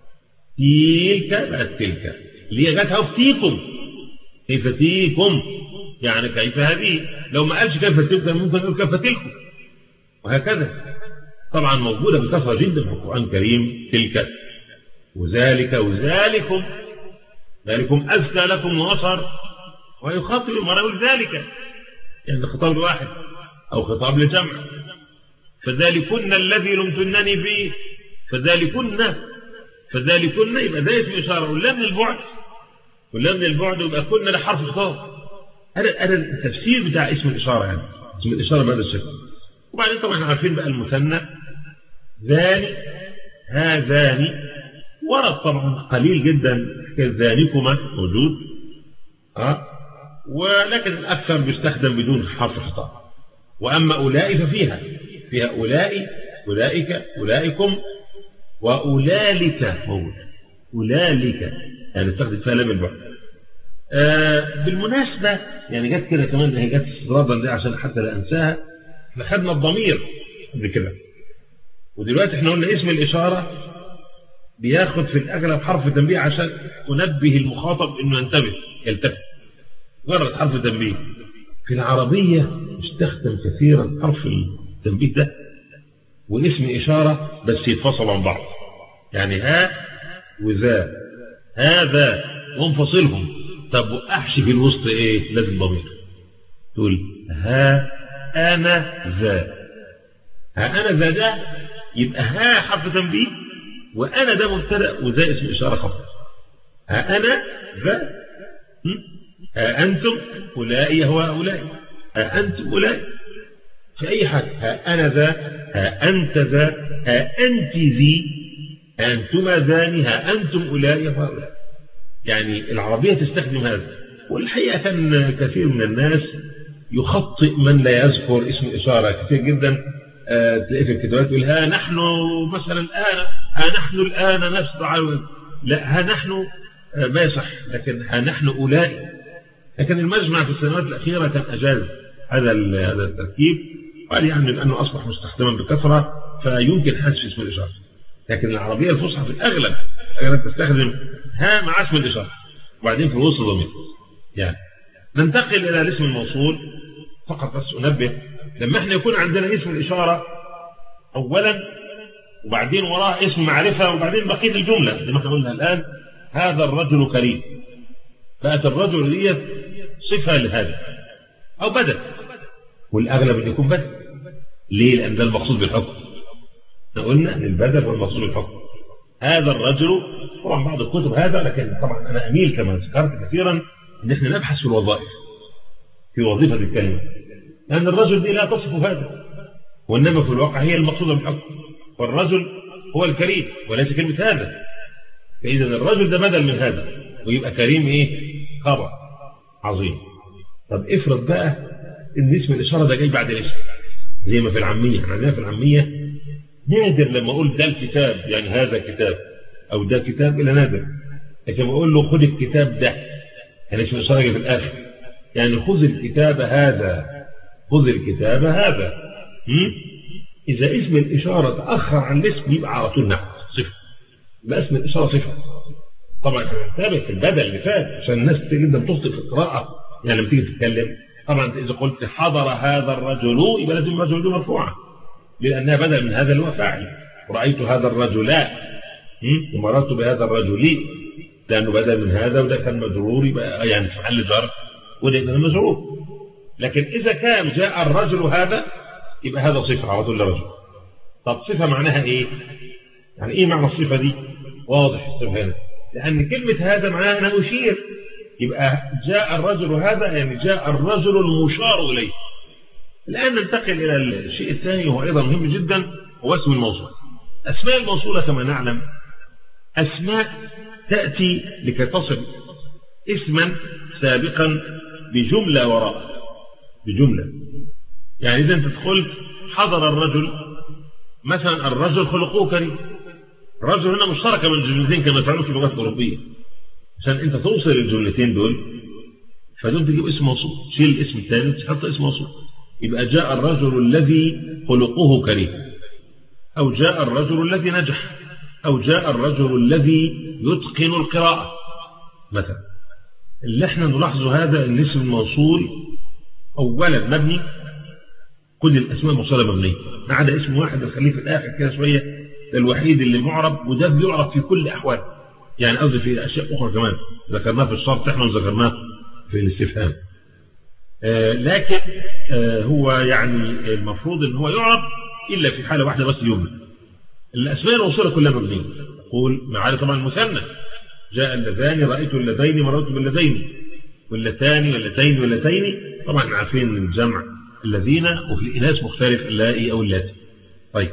تلك بقت تلك اللي هي جاتها في تيكم، كيف تيكم يعني كيف هذه. لو ما قالش كيف تلك ممكن يقول كيف تلكم، وهكذا. طبعا موجودة بكثرة جدا في القرآن الكريم تلك وذلك وذلكم، ذلكم أزكى لكم وأطهر، ويخاطب المرأة يقول ذلك، يعني خطاب لواحد أو خطاب لجمع. فذلكن الذي لمتنني به، فذلكن فذلكن يبقى ده اسم إشارة، واللام للبعد، واللام للبعد يبقى كنا لحرف خطاب. هذا هذا التفسير بتاع اسم الإشارة، يعني اسم الإشارة بهذا الشكل. وبعدين طبعا احنا عارفين بقى المثنى ذاني هذاني، ورد طبعا قليل جدا كذانكما موجود، اه ولكن الأكثر بيستخدم بدون حرف خطاب. وأما أولئك ففيها فيها أولئك أولئك أولئكم وأولئك موجود، أولئك يعني استخدم فيها لام البعد. آه بالمناسبة يعني جت كده كمان، هي جت استطرادا دي عشان حتى لا أنساها. احنا خدنا الضمير قبل كده، ودلوقتي احنا قلنا اسم الإشارة بياخد في الأغلب حرف تنبيه عشان أنبه المخاطب إنه ينتبه يلتفت، مجرد حرف تنبيه. في العربية يستخدم كثيرا حرف التنبيه ده واسم إشارة بس يتفصل عن بعض، يعني ها وذا، هذا وانفصلهم. طب وأحشي في الوسط إيه؟ لازم ضمير، تقول ها أنا ذا. ها أنا ذا ده يبقى ها حرف تنبيه، وأنا ده مبتدأ وذا اسم إشارة خبر. ها أنا ذا، ها أنتم أولئك هو أولئك، ها أنتم أولئك في أي حاجة. ها أنا ذا، ها أنت ذا، ها أنت ذي، ها أنتما ذاني، ها أنتم أولئك هو أولئك. يعني العربية تستخدم هذا. والحقيقة كان كثير من الناس يخطئ من لا يذكر اسم الإشارة كثير جدا. آه تلاقي في الكتابات يقول ها نحن مثلا الآن، ها نحن الآن نسرع، لا ها نحن آه ما يصح، لكن ها نحن أولئك. لكن المجمع في السنوات الأخيرة كان أجاز هذا هذا التركيب، وقال يعني لأنه أصبح مستخدما بكثرة فيمكن حذف اسم الإشارة. لكن العربية الفصحى في الأغلب كانت تستخدم ها مع اسم الإشارة وبعدين في الوسط ضمير. يعني ننتقل إلى الاسم الموصول. فقط بس أنبه لما احنا يكون عندنا اسم الإشارة أولا وبعدين وراه اسم معرفة وبعدين بقية الجملة زي ما احنا قلنا الآن هذا الرجل كريم، بقت الرجل دي صفة لهذا أو بدل، والأغلب أن يكون بدل. ليه؟ لأن ده المقصود بالحكم. قلنا أن البدل هو المقصود بالحكم. هذا الرجل طبعا بعض الكتب هذا، لكن طبعا أنا أميل كما ذكرت كثيرا أن احنا نبحث في الوظائف، في وظيفة الكلمة، لأن الرجل دي لا تصف هذا، وإنما في الواقع هي المقصودة بالحكم، والرجل هو الكريم وليس كلمة هذا. فإذا الرجل ده بدل من هذا ويبقى كريم إيه؟ خبر عظيم. طب افرض بقى إن اسم الإشارة ده جاي بعد الاسم زي ما في العامية. احنا عندنا في العامية نادر لما أقول ده الكتاب يعني هذا كتاب أو ده كتاب إلا نادر، لكن بقول له خذ الكتاب ده يعني اسم الإشارة جاي في الآخر، يعني خذ الكتاب هذا، خذ الكتاب هذا. م? إذا اسم الإشارة تأخر عن الاسم يبقى على طول نحو صفر، يبقى اسم الإشارة صفر. طبعا ثابت في البدل اللي فات عشان الناس جدا تخطئ في القراءة، يعني لما تيجي تتكلم طبعا إذا قلت حضر هذا الرجل يبقى لازم الرجل دي مرفوعة لأنها بدل من هذا اللي هو فاعل. رأيت هذا الرجل ومررت بهذا الرجل لأنه بدل من هذا وده كان مجرور يبقى يعني في محل جر وده كان مجرور. لكن إذا كان جاء الرجل هذا يبقى هذا صفة على طول لرجل. طب صفة معناها إيه؟ يعني إيه معنى الصفة دي؟ واضح الصفة هنا، لأن كلمة هذا معناها أنا أشير، يبقى جاء الرجل هذا يعني جاء الرجل المشار إليه. الآن ننتقل إلى الشيء الثاني وهو أيضا مهم جدا، هو اسم الموصول. أسماء الموصولة كما نعلم أسماء تأتي لكي تصل اسما سابقا بجملة وراء بجملة. يعني إذا أنت قلت حضر الرجل مثلا الرجل خلقه كريم، الرجل هنا مشتركة من جملتين كما تعلم في اللغات الأوروبية، عشان أنت توصل الجملتين دول فدول تجيب اسم موصول، شيل الاسم الثاني تحط اسم موصول، يبقى جاء الرجل الذي خلقه كريم، أو جاء الرجل الذي نجح، أو جاء الرجل الذي يتقن القراءة مثلا. اللي احنا نلاحظه هذا ان اسم الموصول أولا مبني، كل الأسماء الموصولة مبنية ما عدا اسم واحد نخليه في الآخر كده شوية، ده الوحيد اللي معرب وده بيعرب في كل أحوال، يعني قصدي في أشياء أخرى كمان ذكرناها في الشرط احنا ذكرناها في الاستفهام. آه لكن آه هو يعني المفروض ان هو يعرب إلا في حالة واحدة بس يمنى. الأسماء الموصولة كلها مبنية، قول ما عدا طبعا المثنى، جاء اللذان رأيت اللذين مررت باللذين، واللتان واللتين واللتين طبعا عارفين الجمع الذين، وفي الإناث مختلف اللائي أو اللاتي. طيب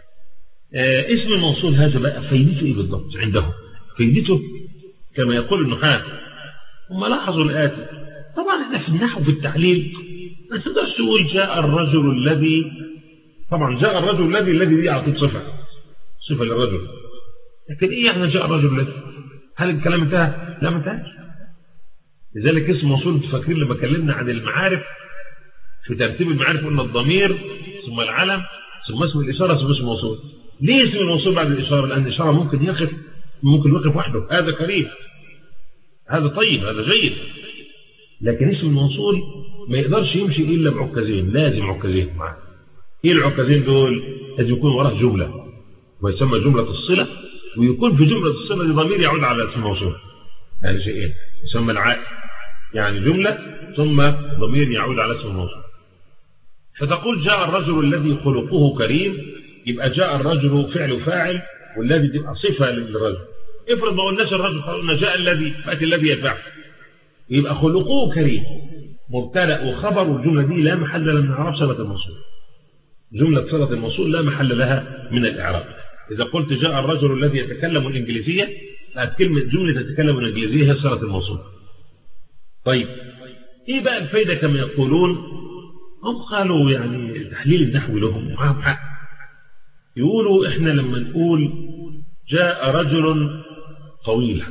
آه اسم الموصول هذا بقى فايدته إيه بالضبط عندهم؟ فايدته كما يقول النحاة هم لاحظوا الآتي. طبعا احنا في النحو في التحليل ما تقدرش تقول جاء الرجل الذي، طبعا جاء الرجل الذي الذي دي أعطيت صفة صفة للرجل، لكن إيه يعني جاء الرجل الذي؟ هل الكلام انتهى؟ لا ما انتهاش. لذلك اسم موصول تفكرين لما كلمنا عن المعارف في ترتيب المعارف قلنا الضمير ثم العلم ثم اسم الإشارة ثم اسم الموصول. ليه اسم الموصول بعد الإشارة؟ لأن الإشارة ممكن يقف ممكن يقف وحده، هذا كريم هذا طيب هذا جيد، لكن اسم الموصول ما يقدرش يمشي إلا بعكازين، لازم عكازين معاه. ايه العكازين دول؟ لازم يكون وراه جملة ويسمى جملة الصلة، ويكون في جملة الصلة دي ضمير يعود على اسم الموصول، يعني شيئين يسمى العائد، يعني جملة ثم ضمير يعود على اسم الموصول. فتقول جاء الرجل الذي خلقه كريم، يبقى جاء الرجل فعل فاعل والذي تبقى صفة للرجل. افرض ما قلناش الرجل قلنا جاء الذي، فأتي الذي يفعل، يبقى خلقه كريم مبتدأ وخبر، والجملة دي لا محل لها من إعراب صلة الموصول. جملة صلة الموصول لا محل لها من الإعراب. إذا قلت جاء الرجل الذي يتكلم الإنجليزية بقت كلمة جملة تتكلم الإنجليزية هي صلة الموصول. طيب إيه بقى الفايدة كما يقولون هم؟ قالوا يعني تحليل النحو لهم معهم حق، يقولوا إحنا لما نقول جاء رجل طويل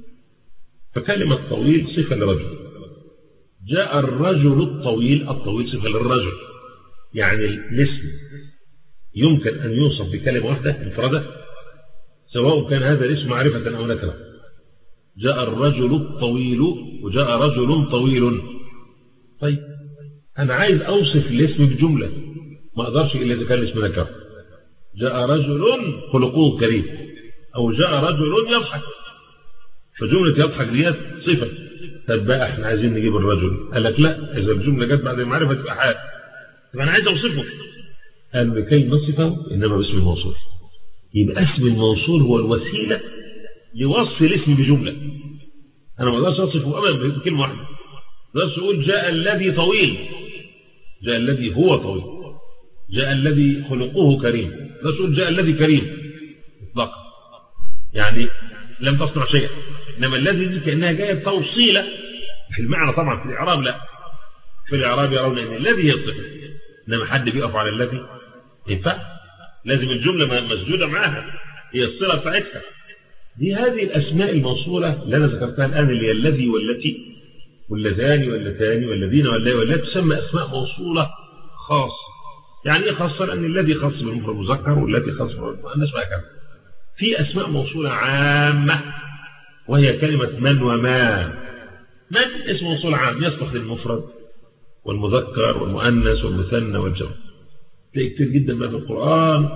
فكلمة طويل صفة لرجل، جاء الرجل الطويل الطويل صفة للرجل، يعني الاسم يمكن أن يوصف بكلمة واحدة مفردة سواء كان هذا الاسم معرفة أو نكرة. جاء الرجل الطويل وجاء رجل طويل. طيب أنا عايز أوصف الاسم بجملة، ما أقدرش إلا إذا كان الاسم نكرة. جاء رجل خلقه كريم، أو جاء رجل يضحك، فجملة يضحك ديت صفة. طب بقى احنا عايزين نجيب الرجل، قال لك لا، إذا الجملة جت بعد المعرفة تبقى حال. طب أنا عايز أوصفه، قال لكي نصفه إنما باسم الموصول. يبقى اسم الموصول هو الوسيلة لوصف الاسم بجملة. أنا ما أقدرش أصفه أبدا بكلمة واحدة. بس أقول جاء الذي طويل، جاء الذي هو طويل، جاء الذي خلقه كريم، بس أقول جاء الذي كريم إطلاقا، يعني لم تصنع شيئا. إنما الذي دي كأنها جاية توصيلة في المعنى، طبعا في الإعراب لا، في الإعراب يرون أن الذي هي الصفة، إنما حد بيقف على الذي ينفع، لازم الجملة مسجودة معاها، هي الصلة بتاعتها. دي هذه الأسماء الموصولة اللي أنا ذكرتها الآن، اللي هي الذي والتي واللذان واللتان والذين واللي واللات، تسمى أسماء موصولة خاصة. يعني إيه خاصة؟ لأن الذي خاص بالمفرد المذكر والتي خاص بالمؤنث وهكذا. في أسماء موصولة عامة وهي كلمة من وما. من اسم موصول عام يصلح للمفرد والمذكر والمؤنث والمثنى والجمع. تلاقي كتير جدا ما في القرآن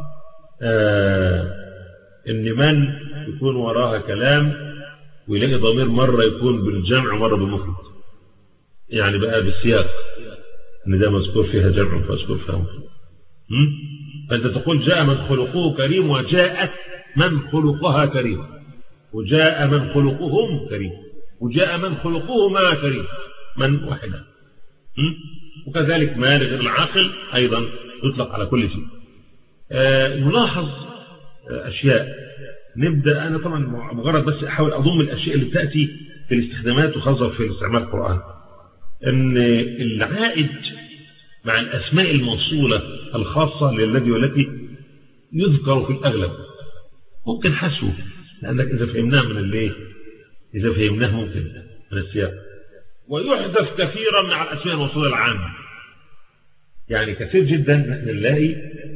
آه إن من يكون وراها كلام ويلاقي ضمير مرة يكون بالجمع ومرة بالمفرد، يعني بقى بالسياق ان ده مذكور فيها جمع ومذكور فيها مفرد. فانت تقول جاء من خلقه كريم، وجاءت من خلقها كريم، وجاء من خلقهم كريم، وجاء من خلقهما كريم، من واحدة. وكذلك ما لغير العاقل ايضا يطلق على كل شيء. آه نلاحظ آه اشياء. نبدأ أنا طبعا مجرد بس أحاول أضم الأشياء اللي تأتي في الاستخدامات وخاصة في استعمال القرآن، أن العائد مع الأسماء الموصولة الخاصة للذي والتي يذكر في الأغلب ممكن حسوه، لأنك إذا فهمناه من الليه إذا فهمناه ممكن من السياق. ويحدث كثيرا مع الأسماء الموصولة العامة، يعني كثير جدا نحن نلاقي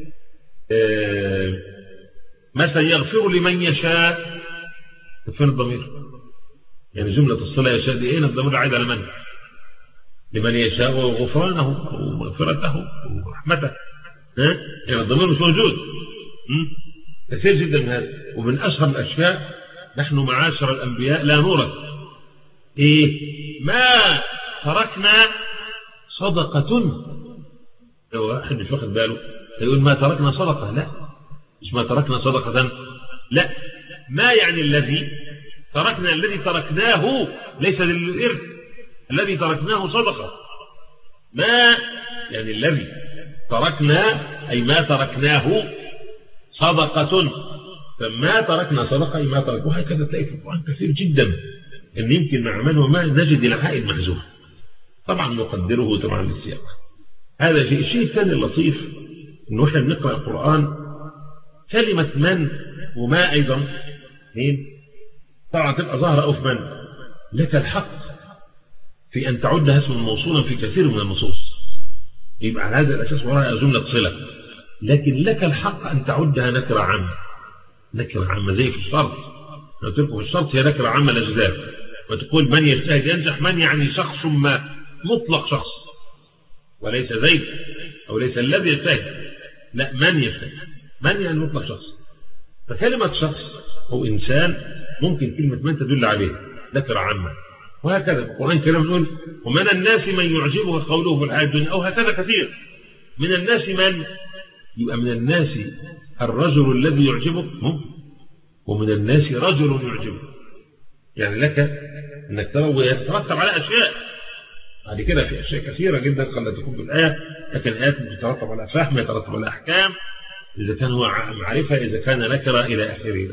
آه مثلا يغفر لمن يشاء، فين الضمير؟ يعني جملة الصلة يشاء دي ايه؟ الضمير عايد على من؟ لمن يشاء غفرانه ومغفرته ورحمته. ها؟ يعني الضمير مش موجود. كثير جدا من هذا. ومن أشهر الأشياء نحن معاشر الأنبياء لا نورث. إيه؟ ما تركنا صدقة. لو واحد مش واخد باله يقول ما تركنا صدقة، لا، مش ما تركنا صدقة، لا، ما يعني الذي تركنا، الذي تركناه ليس للإرث، الذي تركناه صدقة. ما يعني الذي تركنا أي ما تركناه صدقة، فما تركنا صدقة أي ما تركنا. وهكذا تلاقي في القرآن كثير جدا أن يمكن مع من وما نجد العائد محذوف، طبعا نقدره طبعا للسياق. هذا شيء. الشيء الثاني اللطيف أنه احنا بنقرأ القرآن كلمة من وما أيضا مين طبعا تبقى ظاهرة أو في من. لك الحق في أن تعدها اسما موصولا في كثير من النصوص، يبقى على هذا الأساس وراء جملة صلة. لكن لك الحق أن تعدها نكرة عامة، نكرة عامة زي في الشرط. لو تلقوا في الشرط هي نكرة عامة الأجزاء، وتقول من يجتهد ينجح. من يعني شخص ما، مطلق شخص، وليس زيد أو ليس الذي يجتهد، لا، من يجتهد. من يعني مطلق شخص. فكلمة شخص أو إنسان ممكن كلمة من تدل عليه نكرة عامة. وهكذا القرآن الكريم نقول ومن الناس من يعجبه قوله في الحياة الدنيا، أو هكذا كثير. من الناس من، يبقى من الناس الرجل الذي يعجبك، ومن الناس رجل يعجبك. يعني لك أنك ترى ويترتب على أشياء بعد كده، في أشياء كثيرة جدا قد تكون بالآية، لكن الآيات تترتب على فهم، يترتب على أحكام، إذا كان هو معرفة، إذا كان نكرة، إلى آخره.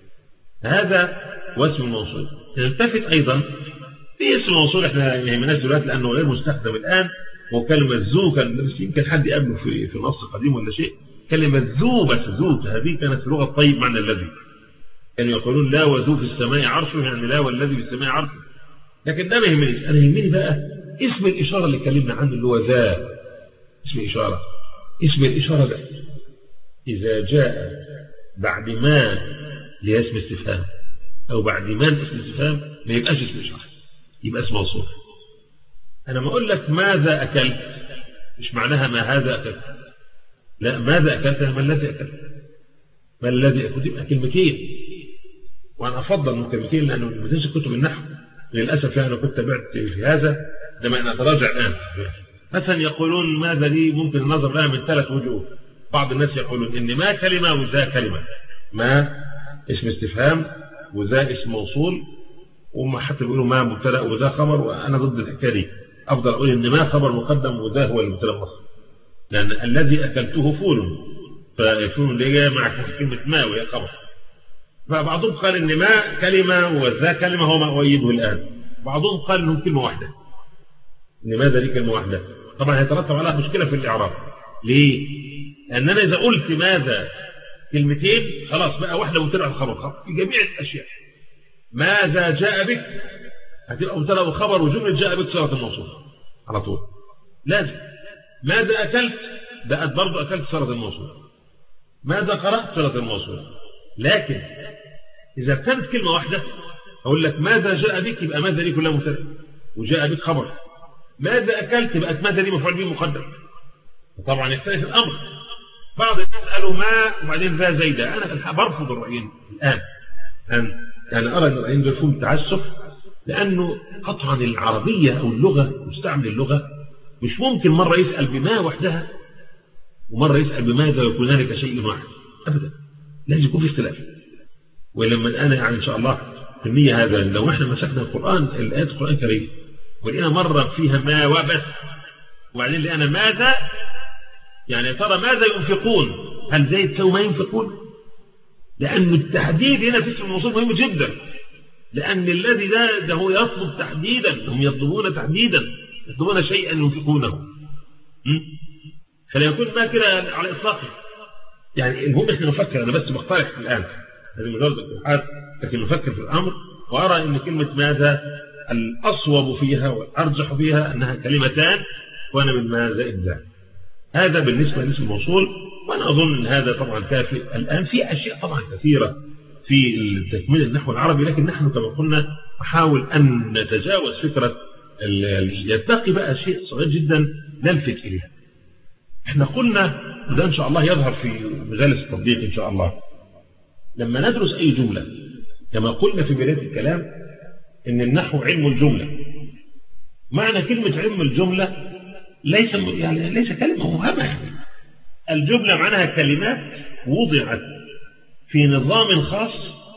هذا واسم الموصول. نلتفت أيضا في اسم الموصول احنا يهمناش دلوقتي لأنه غير مستخدم الآن، وكلمة ذو كان يمكن حد يقابله في في النص القديم ولا شيء. كلمة ذو، بس ذو هذه كانت في لغة طيب معنى الذي، كانوا يقولون لا وذو في السماء عرشه، يعني لا والذي في السماء عرشه. لكن ده ما يهمنيش، أنا يهمني بقى اسم الإشارة اللي اتكلمنا عنه اللي هو ذا، اسم الإشارة. اسم الإشارة ده إذا جاء بعد ما لها اسم استفهام أو بعد ما اسم استفهام ما يبقاش اسم إشارة، يبقى اسم موصول. أنا ما أقول لك ماذا أكلت، مش معناها ما هذا أكلت، لا، ماذا أكلت ما الذي أكلت، ما الذي أكلت يبقى كلمتين، وأنا أفضل من كلمتين لأنه ما تنسى كتب النحو للأسف. يعني كنت تابعت في هذا لما أنا أتراجع الآن. مثلا يقولون ماذا لي ممكن النظر لها من ثلاث وجوه. بعض الناس يقولون إن ما كلمة وذا كلمة، ما اسم استفهام وذا اسم موصول، وما حتى يقولوا ما مبتدأ وذا خبر، وأنا ضد الحكاية دي. أفضل أقول إن ما خبر مقدم وذا هو المبتدأ المؤخر، لأن الذي أكلته فول، فالفول اللي جاي مع كلمة ما وهي خبر. فبعضهم قال إن ما كلمة وذا كلمة هو ما أؤيده الآن. بعضهم قال إنهم كلمة واحدة، إن ماذا دي كلمة واحدة. طبعا هيترتب عليها مشكلة في الإعراب. ليه؟ لأننا إذا قلت ماذا كلمتين خلاص بقى واحدة مبتدأ وخبر في جميع الأشياء. ماذا جاء بك هتبقى مبتدأ وخبر وجملة جاء بك صيغة الموصول على طول لازم. ماذا أكلت بقت برضه أكلت صيغة الموصول. ماذا قرأت صيغة الموصول. لكن إذا كانت كلمة واحدة أقول لك ماذا جاء بك يبقى ماذا دي كلها مبتدأ وجاء بك خبر. ماذا أكلت بقت ماذا دي مفعول به مقدم. طبعا يختلف الأمر. بعض الناس قالوا ما وبعدين ذا زيدة. أنا برفض الرأيين الآن. أن يعني أرى أن الرأيين دول فيهم تعسف، لأنه قطعا العربية أو اللغة مستعمل اللغة مش ممكن مرة يسأل بما وحدها ومرة يسأل بماذا ويكون هناك شيء واحد أبدا. لازم يكون في اختلاف. ولما أنا يعني إن شاء الله في النية هذا لو إحنا مسكنا القرآن الآيات القرآن الكريم ولقينا مرة فيها ما وبس وبعدين لقينا ماذا، يعني ترى ماذا ينفقون، هل زي تسوي ما ينفقون؟ لأن التحديد هنا في اسم الموصول مهم جدا، لأن الذي ده, ده هو يطلب تحديدا. هم يطلبون تحديدا، يطلبون شيئا ينفقونه. فلا يكون ما كده على إطلاقه. يعني المهم إحنا نفكر. أنا بس بقترح الآن هذه مجرد اقتراحات، لكن نفكر في الأمر وأرى أن كلمة ماذا الأصوب فيها والأرجح فيها أنها كلمتان وأنا من ما زائد ذا. هذا بالنسبة لاسم الموصول، وأنا أظن أن هذا طبعا كافي. الآن في أشياء طبعا كثيرة في تكميل النحو العربي، لكن نحن كما قلنا نحاول أن نتجاوز فكرة يتقي بقى شيء صغير جدا نلفت إليه. احنا قلنا وده إن شاء الله يظهر في مجالس التطبيق إن شاء الله لما ندرس أي جملة، كما قلنا في بداية الكلام إن النحو علم الجملة. معنى كلمة علم الجملة ليس يعني ليس كلمة مهمة. يعني الجملة معناها كلمات وضعت في نظام خاص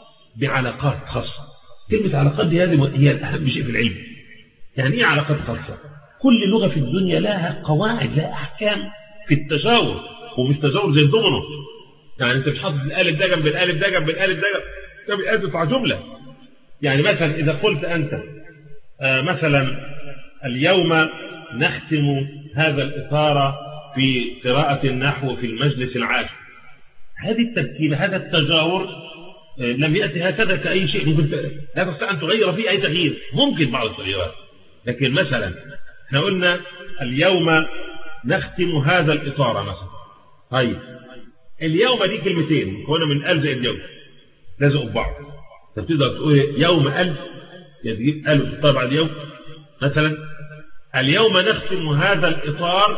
بعلاقات خاصة. كلمة علاقات دي هذه هي الأهم شيء في العلم. يعني إيه علاقات خاصة؟ كل لغة في الدنيا لها قواعد، لها أحكام في التجاور، ومش تجاور زي الدومينو. يعني أنت مش حاطط الألف ده جنب الألف ده جنب الألف ده جنب الألف تطلع جملة. يعني مثلا إذا قلت أنت آه مثلا اليوم نختم هذا الإطار في قراءة النحو في المجلس العاشر، هذه التركيبة هذا التجاور آه لم يأتي هكذا كأي شيء. ممكن لا تستطيع أن تغير فيه أي تغيير، ممكن بعض التغييرات، لكن مثلا احنا قلنا اليوم نختم هذا الإطار مثلا. طيب اليوم دي كلمتين مكونة من ألف زي اليوم لازقوا في بعض. تقدر تقول يوم ألف يجيب ألف طبعا اليوم. مثلا اليوم نختم هذا الإطار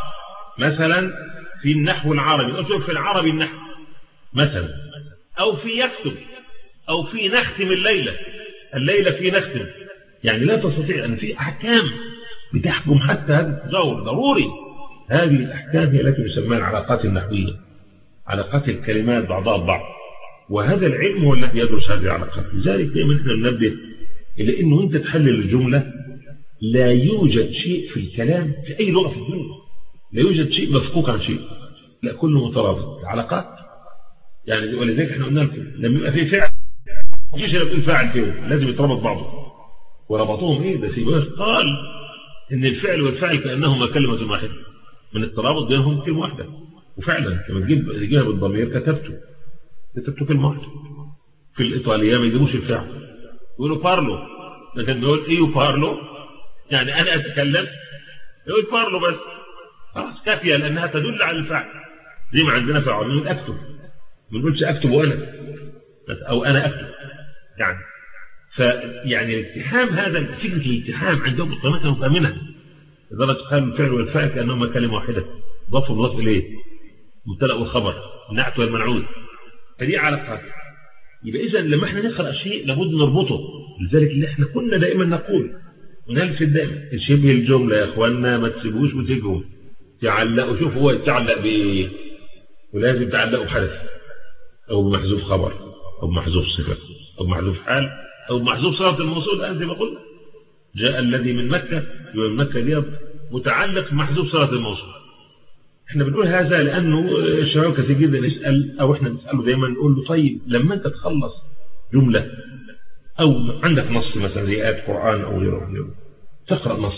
مثلا في النحو العربي، أشوف في العربي النحو مثلا، أو في يكتب، أو في نختم الليلة، الليلة في نختم. يعني لا تستطيع أن في أحكام بتحكم حتى هذا التجاور ضروري. هذه الأحكام هي التي يسمى العلاقات النحوية، علاقات الكلمات بعضها البعض، وهذا العلم هو الذي يدرس هذه العلاقات. لذلك دائما نحن ننبه إلى أنه أنت تحلل الجملة لا يوجد شيء في الكلام في أي لغة في الدنيا لا يوجد شيء مفكوك عن شيء، لا كله مترابط علاقات. يعني ولذلك احنا قلنا لكم لما يبقى في فعل مفيش الا بتقول فاعل فيه، لازم يتربط بعضه. وربطوهم ايه ده سيبوه قال ان الفعل والفاعل كانهما كلمه واحده من الترابط بينهم كلمه واحده. وفعلا لما تجيب تجيبها بالضمير كتبته كتبته كلمه واحده. في الايطاليه ما يجيبوش الفعل يقولوا بارلو، لكن بيقول ايو بارلو يعني انا اتكلم، يقول بارلو بس خلاص كافيه لانها تدل على الفعل. زي ما عندنا في العربيه اكتب، ما بنقولش اكتب وانا او انا اكتب. يعني فيعني الاتحام هذا فكره الاتحام عندهم القناه مؤمنه لدرجه قالوا الفعل والفاعل كانهما كلمه واحده ضافوا الضاف اليه. مبتدأ والخبر، النعت والمنعوت، فدي علاقات. يبقى إذا لما احنا نقرأ شيء لابد نربطه، لذلك اللي احنا كنا دائما نقول ونلفت دائما شبه الجملة يا اخوانا ما تسيبوش وتجوا تعلقوا. شوف هو يتعلق بايه، ولازم تعلقوا بحدث او بمحذوف خبر او بمحذوف صفة او بمحذوف حال او بمحذوف صلة الموصول. الآن زي ما قلنا جاء الذي من مكة، يبقى من مكة دي متعلق بمحذوف صلة الموصول. احنا بنقول هذا لانه الشباب كثير جدا يسأل او احنا نسأله دايما نقول له طيب لما انت تخلص جملة او عندك نص مثلا زي آيات قرآن او غيره، تقرأ نص،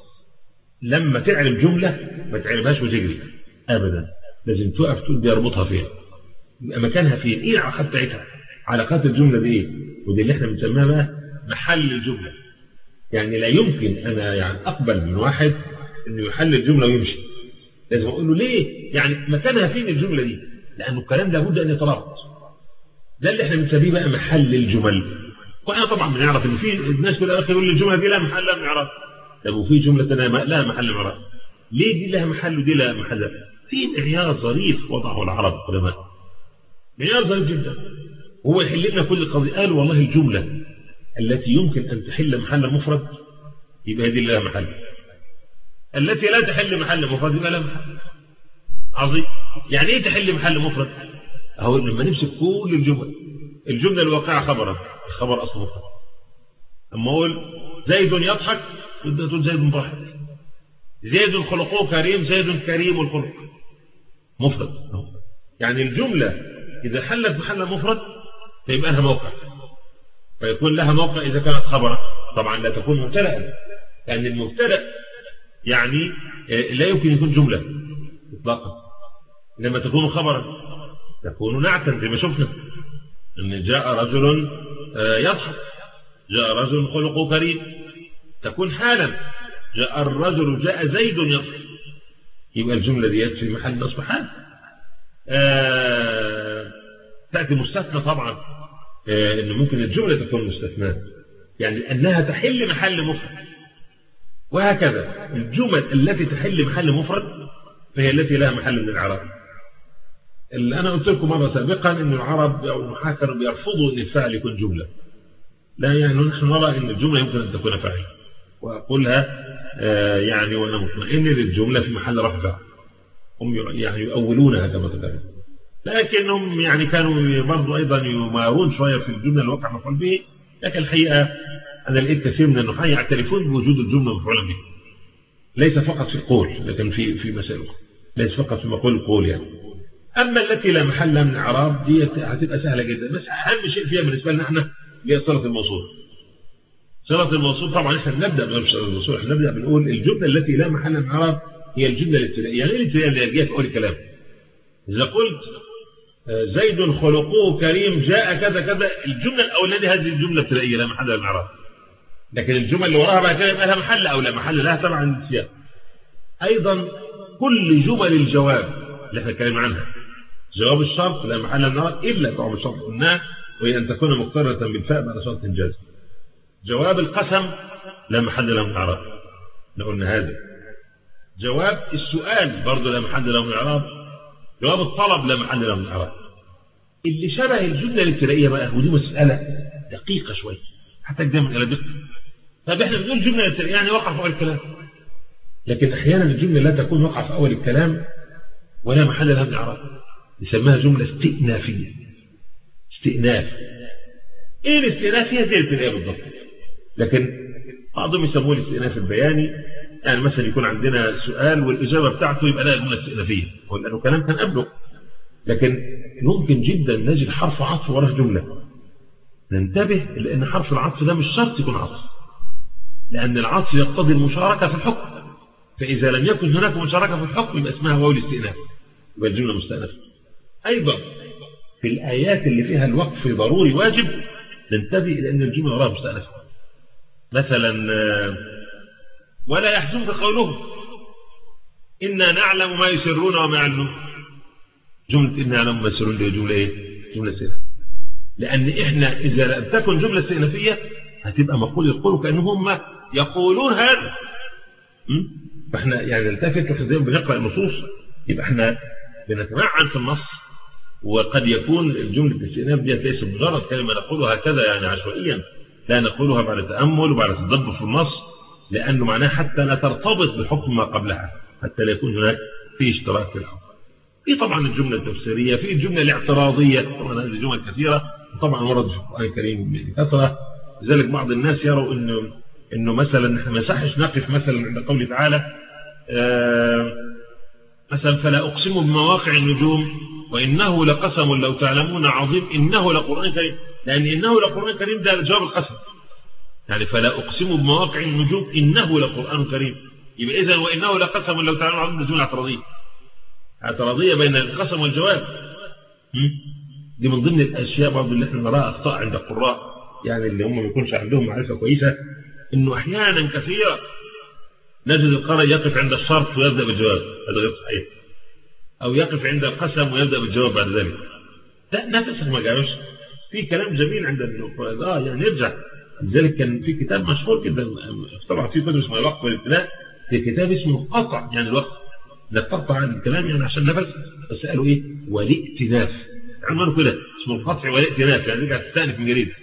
لما تعلم جملة ما تعلمهاش وتجري ابدا، لازم توقف تقول بيربطها فيها، يبقى مكانها فين، ايه العلاقات بتاعتها، علاقات الجملة دي ايه، ودي اللي احنا بنسميها بقى محل الجملة. يعني لا يمكن انا يعني اقبل من واحد انه يحل الجملة ويمشي، لازم اقول له ليه، يعني مكانها فين الجملة دي، لانه الكلام لابد ان يترابط. ده اللي احنا بنسميه بقى محل الجمل. واحنا طبعا بنعرف ان في الناس في الاخر يقول الجمله دي لا محل لها من اعراب، طب وفي جمله ثانيه لها محل من اعراب، ليه دي لها محل ودي لها محل؟ في معيار ظريف وضعه العرب القدماء، معيار ظريف جدا، هو يحل لنا كل القضيه. قال والله الجمله التي يمكن ان تحل محل مفرد يبقى دي لها محل، التي لا تحل محل مفرد يبقى لها محل. عظيم. يعني ايه تحل محل مفرد؟ اهو لما نمسك كل الجمل، الجمله الواقعه خبرا، الخبر اصلا مفرد. اما اقول زيد يضحك بدنا تقول زيد ضاحك، زيد خلقه كريم، زيد كريم الخلق، مفرد. يعني الجمله اذا حلت محل مفرد فيبقى لها موقع، فيكون لها موقع اذا كانت خبرا. طبعا لا تكون مبتدا، لان المبتدا يعني لا يمكن يكون جمله اطلاقا، لما تكون خبرا تكون نعتا زي ما شفنا ان جاء رجل يضحك، جاء رجل خلقه كريم، تكون حالا جاء الرجل، جاء زيد يضحك، يبقى الجمله ديت في محل نصب حال. آه تاتي مستثنى طبعا، آه انه ممكن الجمله تكون مستثناه يعني لانها تحل محل مفرد، وهكذا الجمل التي تحل محل مفرد فهي التي لها محل من الاعراب. اللي أنا قلت لكم مرة سابقا إن العرب أو النحاة كانوا بيرفضوا إن الفاعل يكون جملة، لا يعني نحن نرى إن الجملة يمكن أن تكون فاعل، وأقولها آه يعني وأنا مطمئن للجملة في محل رفع، هم يعني يؤولونها كما تقول، لكنهم يعني كانوا برضو أيضا يمارون شوية في الجملة الواقع مفعول به. لكن الحقيقة أنا لقيت كثير من النحاة يعترفون بوجود الجملة مفعولا به، ليس فقط في القول لكن في في مسائل أخرى، ليس فقط في مقول القول يعني. أما التي لا محل من الاعراب دي هتبقى سهلة جدا، بس أهم شيء فيها بالنسبة لنا احنا هي صلة الموصول. صلة الموصول طبعا احنا بنبدأ بصلة الموصول، احنا بنبدأ بنقول الجملة التي لا محل من الاعراب هي الجملة الابتدائية. يعني ايه الابتدائية اللي جايه في أول الكلام؟ إذا قلت زيد خلقه كريم جاء كذا كذا، الجملة الأولانية هذه الجملة ابتدائية لا محل من الاعراب، لكن الجمل اللي وراها بعد كده يبقى لها محل أو لا محل لها طبعا السياق. أيضا كل جمل الجواب اللي احنا اتكلمنا عنها، جواب الشرط لا محل من الاعراب الا جواب الشرط قلناه وهي ان تكون مقترنه بالفاء بعد شرط جازم. جواب القسم لا محل له من الاعراب، احنا قلنا هذا. جواب السؤال برضه لا محل له من الاعراب. جواب الطلب لا محل له من الاعراب. اللي شبه الجمله الابتدائيه بقى، ودي مساله دقيقه شويه حتى دايما الى دقه. طب احنا بنقول جمله ابتدائيه يعني وقع في اول الكلام، لكن احيانا الجمله لا تكون وقع في اول الكلام ولا محل لها من الاعراب، يسميها جملة استئنافية. استئناف. ايه الاستئنافية؟ زي الابتدائية بالضبط، لكن بعضهم يسموه الاستئناف البياني. يعني مثلا يكون عندنا سؤال والإجابة بتاعته يبقى لها جملة استئنافية، لأنه كلام كان قبله، لكن ممكن جدا نجد حرف عطف وراه جملة. ننتبه لأن حرف العطف ده مش شرط يكون عطف، لأن العطف يقتضي المشاركة في الحكم، فإذا لم يكن هناك مشاركة في الحكم يبقى اسمها واو الاستئناف، يبقى الجملة مستأنفة. أيضا في الآيات اللي فيها الوقف ضروري واجب ننتبه لأن الجملة وراها مستأنفة. مثلا ولا يحزنك قولهم إنا نعلم ما يسرون وما يعلنون. جملة إنا نعلم ما يسرون دي جملة إيه؟ جملة استئنافية، لأن إحنا إذا لم تكن جملة استئنافية هتبقى مقول يقولوا كأنهم هم يقولون هذا. فإحنا يعني نلتفت لحظة بنقرأ النصوص، يبقى إحنا بنتمعن في النص، وقد يكون الجملة الاستئناف دي ليس مجرد كلمة نقولها هكذا يعني عشوائيا، لا نقولها بعد تأمل وبعد تدبر في النص، لأنه معناه حتى لا ترتبط بحكم ما قبلها، حتى لا يكون هناك في اشتراك في الحكم. في طبعا الجملة التفسيرية، في الجملة الاعتراضية، طبعا هذه جمل كثيرة طبعا ورد في القرآن الكريم بكثرة. لذلك بعض الناس يروا انه انه مثلا احنا ما يصحش نقف مثلا عند قوله تعالى آه مثلا فلا اقسم بمواقع النجوم وانه لقسم لو تعلمون عظيم انه لقرآن كريم، لان انه لقرآن كريم ده جواب القسم، يعني فلا اقسم بمواقع النجوم انه لقرآن كريم، يبقى اذا وانه لقسم لو تعلمون عظيم جمله اعتراضيه اعتراضيه بين القسم والجواب. دي من ضمن الاشياء برضه اللي احنا نراها اخطاء عند القراء، يعني اللي هم ما يكونش عندهم معرفه كويسه، انه احيانا كثيرا نجد القارئ يقف عند الشرط ويبدا بالجواب، هذا غير صحيح، او يقف عند القسم ويبدا بالجواب بعد ذلك. لا نفسك ما جاوش، في كلام جميل عند القراء اه يعني يرجع. لذلك كان في كتاب مشهور جدا طبعا في كتب اسمه الوقت والابتلاء، في كتاب اسمه قطع يعني الوقت، لا تقطع عن الكلام يعني عشان نفس، بس قالوا ايه والائتلاف، عنوانه كده اسمه القطع والائتلاف، يعني رجع تستأنف من جديد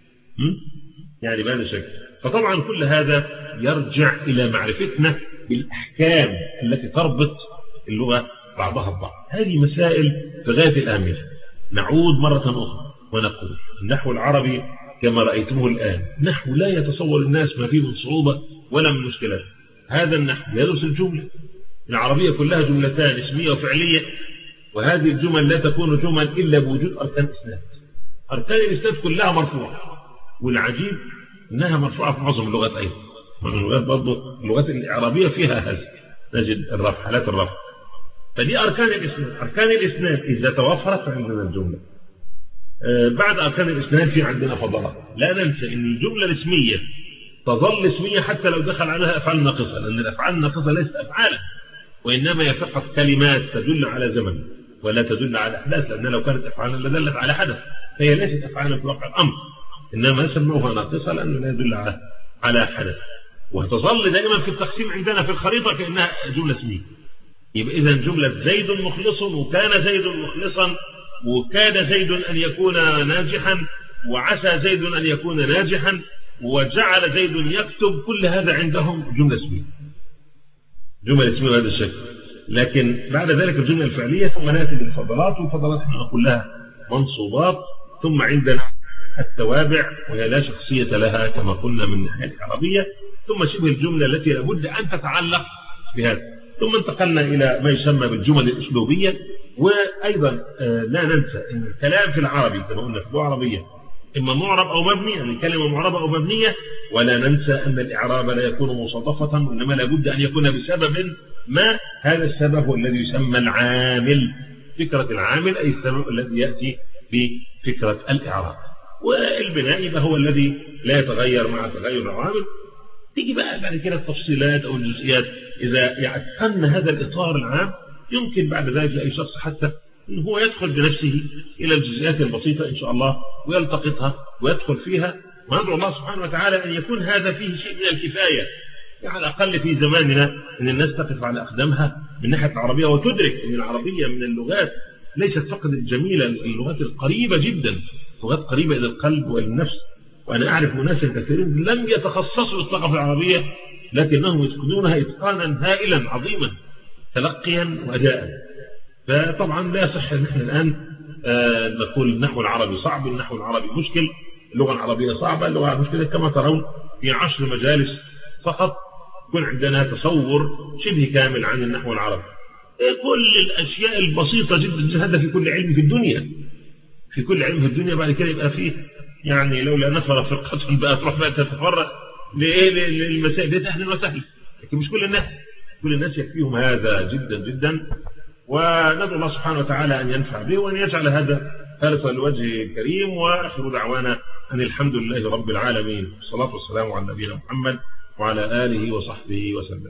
يعني بهذا الشكل. فطبعا كل هذا يرجع إلى معرفتنا بالأحكام التي تربط اللغة بعضها ببعض. هذه مسائل في غاية الأهمية. نعود مرة أخرى ونقول النحو العربي كما رأيتموه الآن نحو لا يتصور الناس ما فيه من صعوبة ولا من مشكلات. هذا النحو يدرس الجملة العربية كلها جملتان اسمية وفعلية، وهذه الجمل لا تكون جمل إلا بوجود أركان إسناد. أركان الإسناد كلها مرفوعة، والعجيب أنها مرفوعة في معظم اللغات أيضا، اللغات برضه اللغات العربية فيها هذا نجد الرفع حالات الرفع. فدي أركان الإسناد. أركان الإسناد إذا توفرت عندنا الجملة. آه بعد أركان الإسناد في عندنا فضلات. لا ننسى أن الجملة الاسمية تظل اسمية حتى لو دخل عليها أفعال ناقصة، لأن الأفعال الناقصة ليست أفعالا، وإنما هي فقط كلمات تدل على زمن ولا تدل على أحداث، لأن لو كانت أفعالا لدلت على حدث، فهي ليست أفعالا في واقع الأمر، إنما سموها ناقصة لأنه لا يدل على على حدث. وتظل دائما في التقسيم عندنا في الخريطة كأنها جملة اسمية. يبقى إذا جملة زيد مخلص، وكان زيد مخلصا، وكاد زيد أن يكون ناجحا، وعسى زيد أن يكون ناجحا، وجعل زيد يكتب، كل هذا عندهم جملة اسمية، جملة اسمية بهذا الشكل. لكن بعد ذلك الجملة الفعلية ثم نأتي بالفضلات، والفضلات احنا كلها منصوبات. ثم عندنا التوابع وهي لا شخصية لها كما قلنا من الناحية العربية، ثم شبه الجملة التي لابد أن تتعلق بهذا. ثم انتقلنا إلى ما يسمى بالجمل الأسلوبية. وأيضا لا ننسى أن الكلام في العربي كما قلنا في اللغة العربية إما معرب أو مبني، يعني كلمة معربة أو مبنية. ولا ننسى أن الإعراب لا يكون مصادفة، وإنما لابد أن يكون بسبب ما. هذا السبب هو الذي يسمى العامل، فكرة العامل أي السبب الذي يأتي بفكرة الإعراب. والبناء يبقى هو الذي لا يتغير مع تغير العوامل. تيجي بقى بعد كده التفصيلات أو الجزئيات. إذا يعتقن هذا الإطار العام يمكن بعد ذلك لأي شخص حتى إن هو يدخل بنفسه إلى الجزئيات البسيطة إن شاء الله ويلتقطها ويدخل فيها. وندعو الله سبحانه وتعالى أن يكون هذا فيه شيء من الكفاية، يعني على الأقل في زماننا أن الناس تقف على أقدامها من ناحية العربية، وتدرك أن العربية من اللغات ليست فقط الجميلة، اللغات القريبة جدا، لغات قريبة إلى القلب والنفس. وأنا أعرف ناس كثيرين لم يتخصصوا إطلاقا في العربية، لكنهم يتقنونها إتقانا هائلا عظيما تلقيا وأداء. فطبعا لا يصح أن احنا الآن آه نقول النحو العربي صعب، النحو العربي مشكل، اللغة العربية صعبة، اللغة العربية مشكلة. كما ترون في عشر مجالس فقط يكون عندنا تصور شبه كامل عن النحو العربي. كل الأشياء البسيطة جدا، هذا في كل علم في الدنيا، في كل علم في الدنيا. بعد كده يبقى فيه يعني لولا نفر فرقة بقى تروح بقى تتفرق لإيه للمسائل دي أهلا وسهلا، لكن مش كل الناس، كل الناس يكفيهم هذا جدا جدا. وندعو الله سبحانه وتعالى أن ينفع به وأن يجعل هذا خالصا لوجهه الكريم. وآخر دعوانا أن الحمد لله رب العالمين، والصلاة والسلام على نبينا محمد وعلى آله وصحبه وسلم.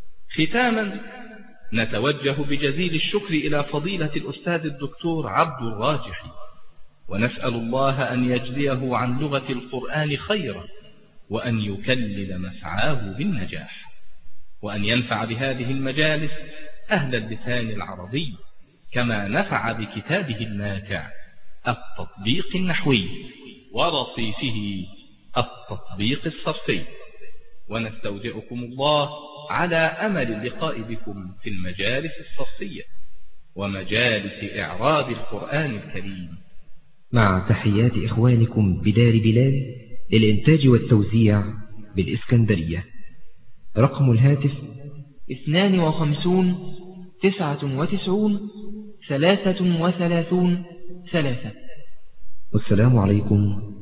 ختاما نتوجه بجزيل الشكر إلى فضيلة الأستاذ الدكتور عبد الراجحي، ونسأل الله أن يجزيه عن لغة القرآن خيرا، وأن يكلل مسعاه بالنجاح، وأن ينفع بهذه المجالس أهل اللسان العربي، كما نفع بكتابه النافع التطبيق النحوي ورصيفه التطبيق الصرفي. ونستودعكم الله على أمل اللقاء بكم في المجالس الصرفية ومجالس إعراب القرآن الكريم، مع تحيات إخوانكم بدار بلال للإنتاج والتوزيع بالإسكندرية. رقم الهاتف اثنان وخمسون تسعة وتسعون ثلاثة وثلاثون ثلاثة. والسلام عليكم